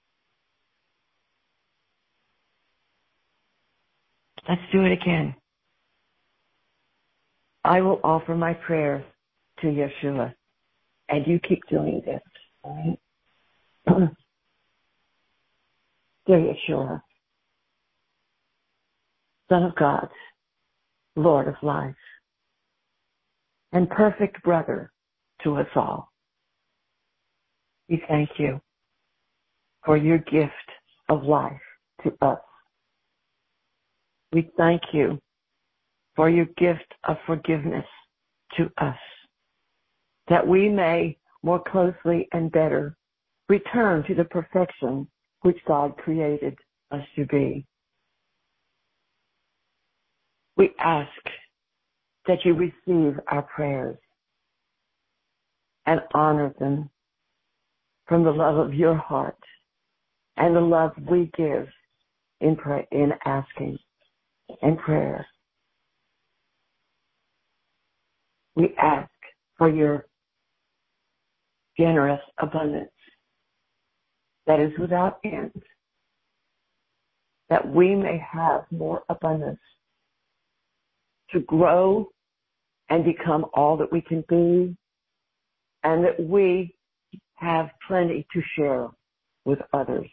Let's do it again. I will offer my prayer to Yeshua. And you keep doing this. All right? Dear Yeshua, Son of God, Lord of life, and perfect brother to us all, we thank you for your gift of life to us. We thank you for your gift of forgiveness to us, that we may more closely and better return to the perfection which God created us to be. We ask that you receive our prayers and honor them from the love of your heart and the love we give in asking and prayer. We ask for your generous abundance that is without end, that we may have more abundance to grow and become all that we can be, and that we have plenty to share with others.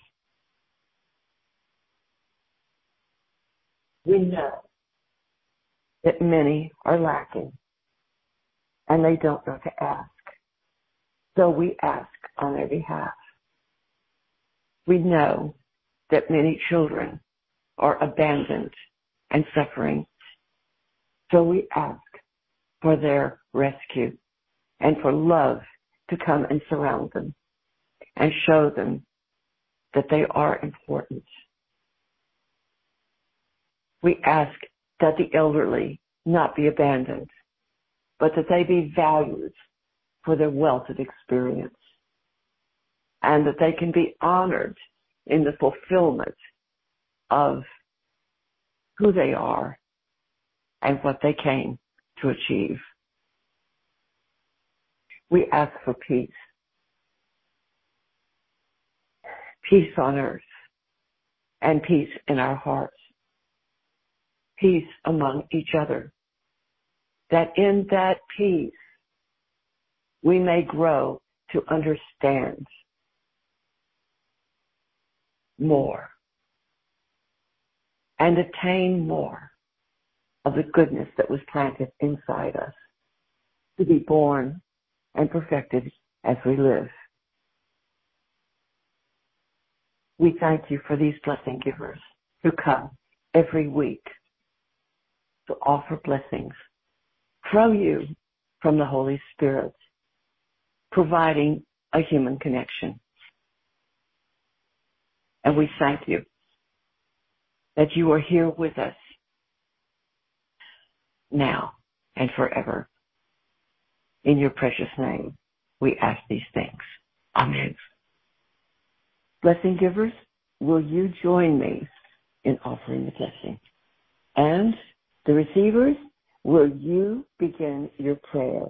We know that many are lacking and they don't know to ask. So we ask on their behalf. We know that many children are abandoned and suffering. So we ask for their rescue and for love to come and surround them and show them that they are important. We ask that the elderly not be abandoned, but that they be valued for their wealth of experience, and that they can be honored in the fulfillment of who they are and what they came to achieve. We ask for peace. Peace on earth and peace in our hearts. Peace among each other. That in that peace we may grow to understand more and attain more of the goodness that was planted inside us to be born and perfected as we live. We thank you for these blessing givers who come every week to offer blessings from you, from the Holy Spirit, providing a human connection. And we thank you that you are here with us now and forever. In your precious name, we ask these things. Amen. Blessing givers, will you join me in offering the blessing? And the receivers, will you begin your prayer?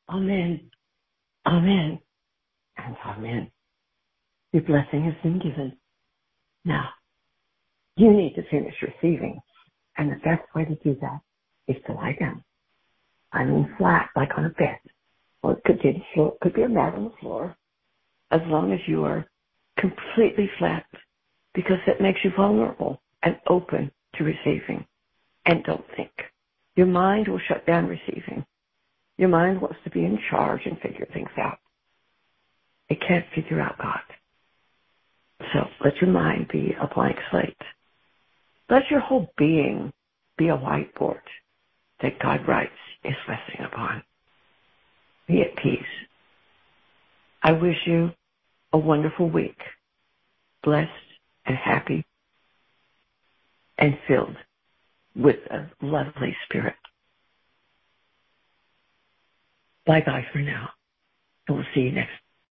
Amen. Amen. And amen. Your blessing has been given. Now, you need to finish receiving. And the best way to do that is to lie down. I mean flat, like on a bed. Or it could be the floor, could be a mat on the floor. As long as you are completely flat, because it makes you vulnerable and open to receiving. And don't think. Your mind will shut down receiving. Your mind wants to be in charge and figure things out. It can't figure out God. So let your mind be a blank slate. Let your whole being be a whiteboard that God writes His blessing upon. Be at peace. I wish you a wonderful week, blessed and happy and filled with a lovely spirit. Bye-bye for now, and we'll see you next time.